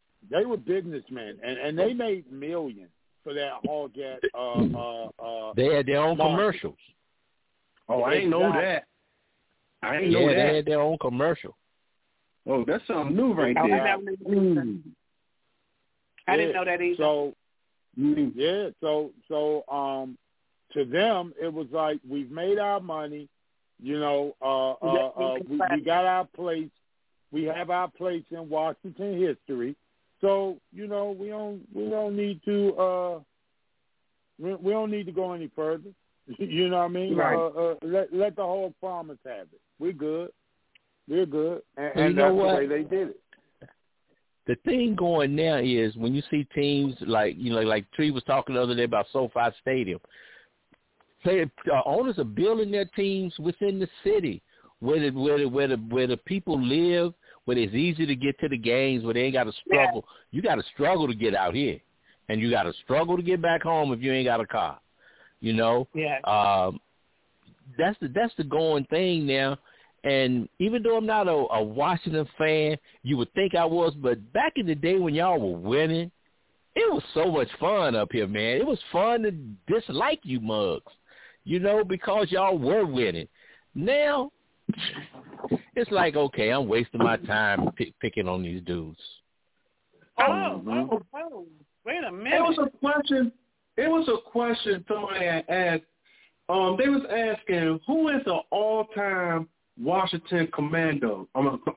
And they made millions for that Hoggat. They had their own commercials. Oh, I didn't know that. I didn't know that. They had their own commercial. Oh, that's something new right there. I didn't know that either. So to them, it was like, we've made our money, you know, we got our place. We have our place in Washington history. So, you know, we don't need to go any further. You know what I mean? Right. Let the whole farmers have it. We're good. And you know that's what? the way they did it. The thing going now is when you see teams like, you know, like Tree was talking the other day about SoFi Stadium, owners are building their teams within the city where the people live, where it's easy to get to the games, where they ain't got to struggle. Yeah. You got to struggle to get out here, and you got to struggle to get back home if you ain't got a car. You know, that's the going thing now. And even though I'm not a Washington fan, you would think I was, but back in the day when y'all were winning, it was so much fun up here, man. It was fun to dislike you mugs, you know, because y'all were winning. Now, it's like, okay, I'm wasting my time picking on these dudes. Oh, wait a minute. It was a question somebody had asked. They was asking, who is the all-time Washington Commanders?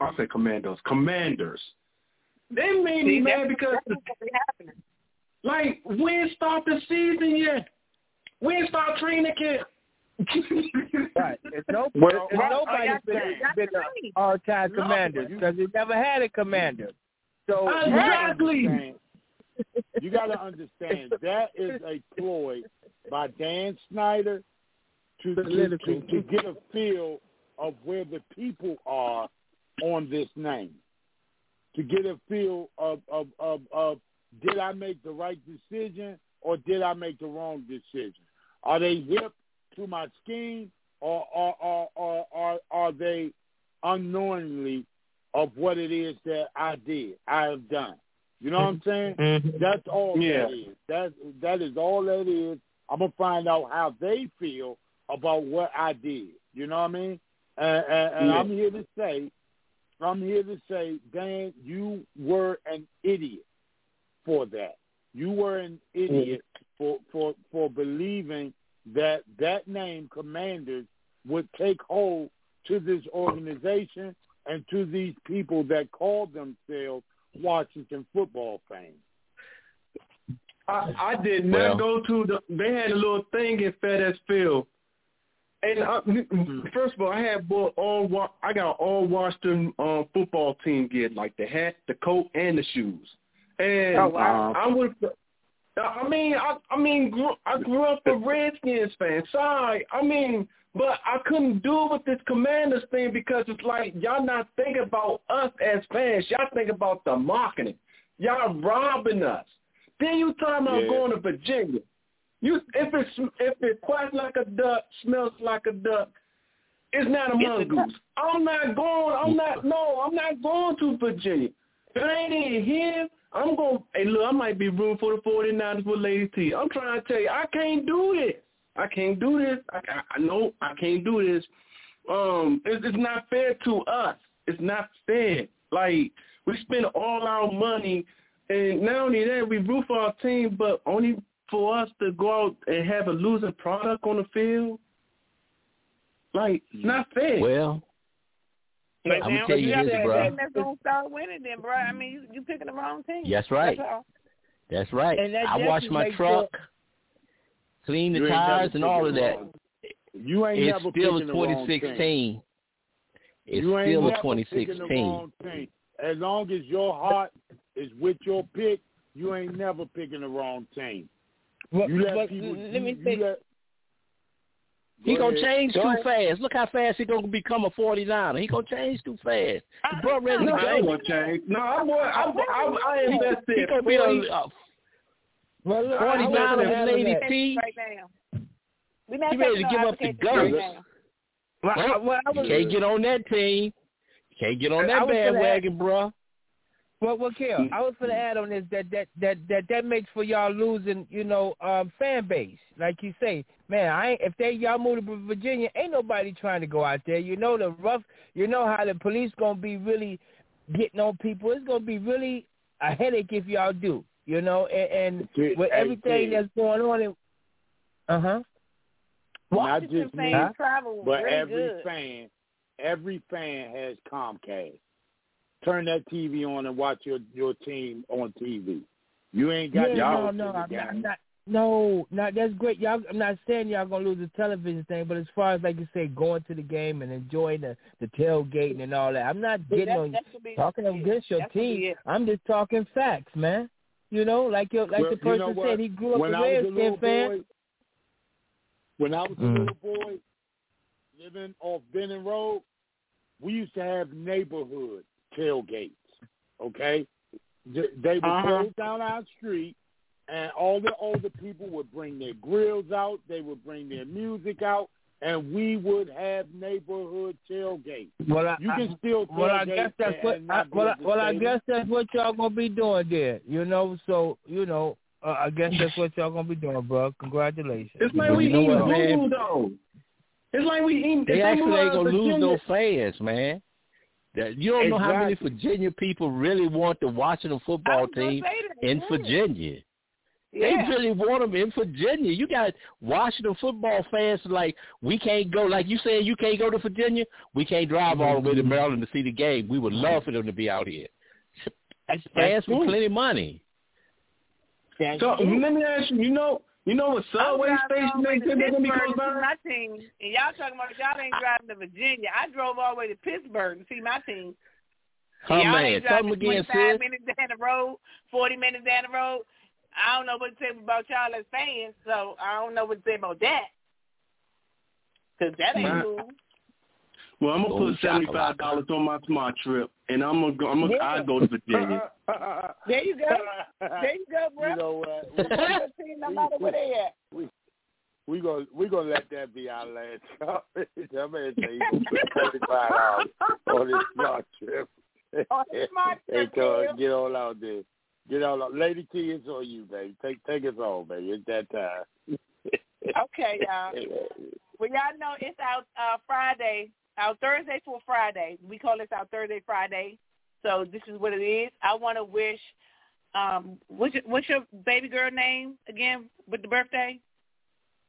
Commanders. They made me mad because, like, we ain't start the season yet. We ain't start training camp. Right. Nobody's been the all-time Commanders because we never had a commander. So exactly. You got to understand, that is a ploy by Dan Snyder to get a feel of where the people are on this name, to get a feel of did I make the right decision or did I make the wrong decision? Are they hip to my scheme or are they unknowingly of what it is that I have done? You know what I'm saying? Mm-hmm. That's all that is. That is all that is. I'm going to find out how they feel about what I did. You know what I mean? And I'm here to say, Dan, you were an idiot for that. You were an idiot for believing that name, Commanders, would take hold to this organization and to these people that call themselves Washington football fans. I did not go to they had a little thing in FedEx Field. And first of all, I got all Washington football team gear, like the hat, the coat, and the shoes. And I grew up a Redskins fan. Sorry, but I couldn't do it with this Commanders thing because it's like y'all not thinking about us as fans. Y'all think about the marketing. Y'all robbing us. Then you talking about going to Virginia. If it quacks like a duck, smells like a duck, it's not a mongoose. I'm not going to Virginia. If it ain't in here, I'm going. Hey, look, I might be rooting for the 49ers with Lady T. I'm trying to tell you, I can't do this. I know I can't do this. It's not fair to us. It's not fair. Like, we spend all our money, and not only that, we root for our team, but only for us to go out and have a losing product on the field. Like, it's not fair. Well, I'm going to tell you this, bro. That's going to start winning then, bro. I mean, you picking the wrong team. That's right. That's right. I wash my truck, clean the tires and all of that. You ain't it's never still a picking 2016. It's still a 2016. As long as your heart is with your pick, you ain't never picking the wrong team. He gonna change too fast. Look how fast he gonna become a 49er. He gonna change too fast. Bro, ready to change. No, I invested. He gonna be a 49er with Lady T. He ready to give up the ghost. You can't get on that team. You can't get on that bandwagon, bro. Well, Kel, I was going to add on this that makes for y'all losing, fan base. Like you say, man, if y'all move to Virginia, ain't nobody trying to go out there. How the police going to be really getting on people. It's going to be really a headache if y'all do, and with everything that's going on. Washington fans travel but really every fan has Comcast. Turn that TV on and watch your team on TV. You ain't got No, that's great. Y'all, I'm not saying y'all gonna lose the television thing, but as far as like you say, going to the game and enjoying the tailgating and all that, I'm not getting talking against your team. I'm just talking facts, man. Like the person said, he grew up a Redskins fan. When I was a little boy, living off Benning Road, we used to have neighborhood tailgates, okay? They would close down our street, and all the older people would bring their grills out, they would bring their music out, and we would have neighborhood tailgates. You can still tailgate. I guess that's what y'all gonna be doing there. I guess that's what y'all gonna be doing, bro. Congratulations. It's like we eating food, though. It's like we eating. They actually ain't gonna lose no fans, man. You don't know how many Virginia people really want the Washington football team in Virginia. They really want them in Virginia. You got Washington football fans like, we can't go, like you saying you can't go to Virginia, we can't drive all the way to Maryland to see the game. We would love for them to be out here. Fans with plenty of money. So let me ask you, you know what subway station they said they're going to be close by? My team, and y'all talking about y'all ain't driving to Virginia. I drove all the way to Pittsburgh to see my team. Oh, y'all man. ain't driving 25 minutes down the road, 40 minutes down the road. I don't know what to say about y'all as fans, so I don't know what to say about that. Because that ain't cool. Well, I'm gonna put $75 on my smart trip, and I go to Virginia. There you go. There you go, bro. You know what? No matter where they at. We gonna let that be our last comment. That man say he gonna put $75 on his smart trip. On his smart trip. Get all out there. Get all out. Lady T, it's on you, baby. Take us home, baby. It's that time. Okay, y'all. Well, y'all know it's our Friday. Our Thursday for Friday. We call this our Thursday Friday. So this is what it is. I want to wish, what's your baby girl name again with the birthday?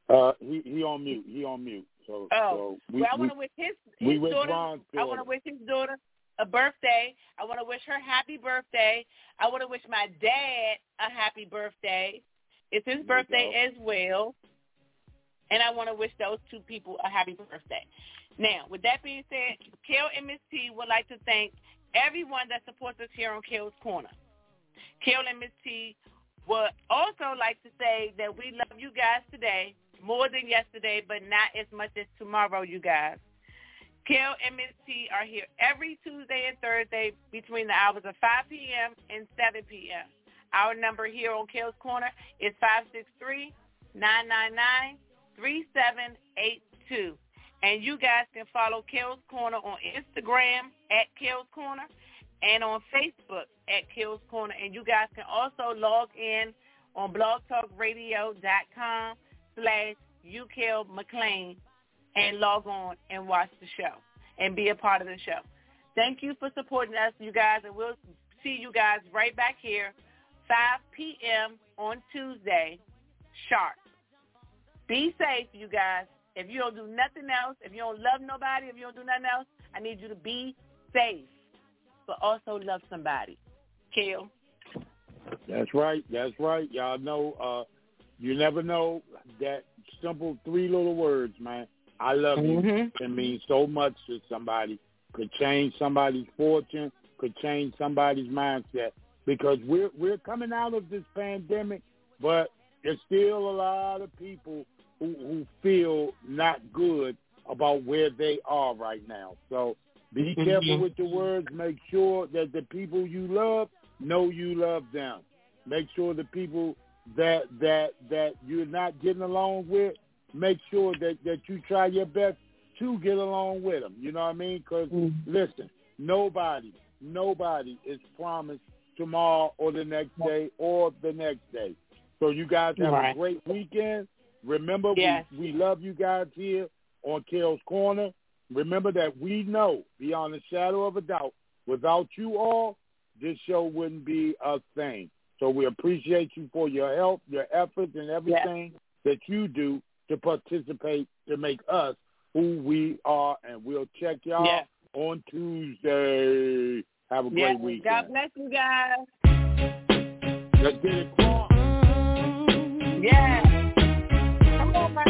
He on mute. He on mute. So, I want to wish his daughter. I want to wish his daughter a birthday. I want to wish her happy birthday. I want to wish my dad a happy birthday. It's his birthday as well. And I want to wish those two people a happy birthday. Now, with that being said, Kel and Miss T would like to thank everyone that supports us here on Kel's Corner. Kel and Miss T would also like to say that we love you guys today more than yesterday, but not as much as tomorrow, you guys. Kel and Miss T are here every Tuesday and Thursday between the hours of 5 p.m. and 7 p.m. Our number here on Kel's Corner is 563-999-3782. And you guys can follow Kel's Corner on Instagram at Kel's Corner and on Facebook at Kel's Corner. And you guys can also log in on blogtalkradio.com/UKelMcLean and log on and watch the show and be a part of the show. Thank you for supporting us, you guys, and we'll see you guys right back here, 5 p.m. on Tuesday, sharp. Be safe, you guys. If you don't do nothing else, if you don't love nobody, if you don't do nothing else, I need you to be safe, but also love somebody. Kel? That's right. Y'all know, you never know that simple 3 little words, man. I love you. It means so much to somebody. Could change somebody's fortune, could change somebody's mindset. Because we're coming out of this pandemic, but there's still a lot of people who feel not good about where they are right now. So be careful with your words. Make sure that the people you love know you love them. Make sure the people that you're not getting along with, make sure that you try your best to get along with them. You know what I mean? Because, listen, nobody is promised tomorrow or the next day or the next day. So you guys have a great weekend. Remember, we love you guys here on Kel's Corner. Remember that we know, beyond a shadow of a doubt, without you all, this show wouldn't be a thing. So we appreciate you for your help, your efforts, and everything that you do to participate to make us who we are. And we'll check y'all on Tuesday. Have a great weekend. God bless you guys. Let's get it crossed. Yeah. Come on, man.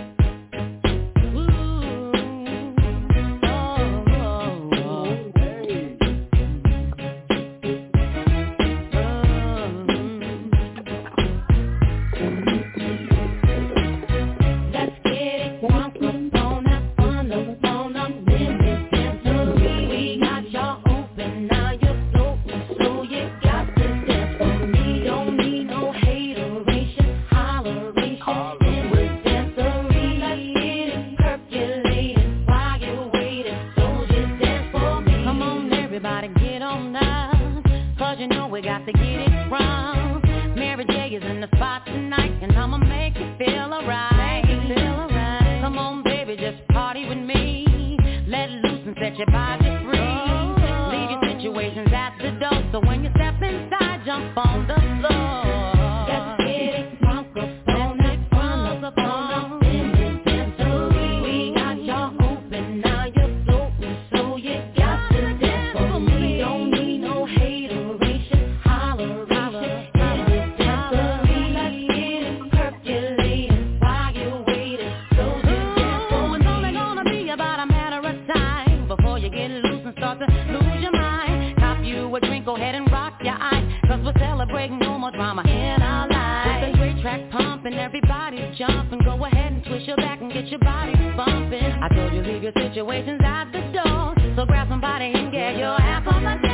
We got to get it wrong. Mary J is in the spot tonight, and I'ma make you feel alright. Come on, baby, just party with me. Let loose and set your body free. Leave your situations at the door, so when you step inside, jump on the floor. Let's get it crunk up on it, in this dancery. We got y'all open, now you're floating, so you got to dance for me. Don't need no hateration. Go ahead and rock your eyes, cause we're celebrating no more drama in our lives. With the great track pumping, everybody's jumping. Go ahead and twist your back and get your body bumping. I told you leave your situations at the door, so grab somebody and get your ass on the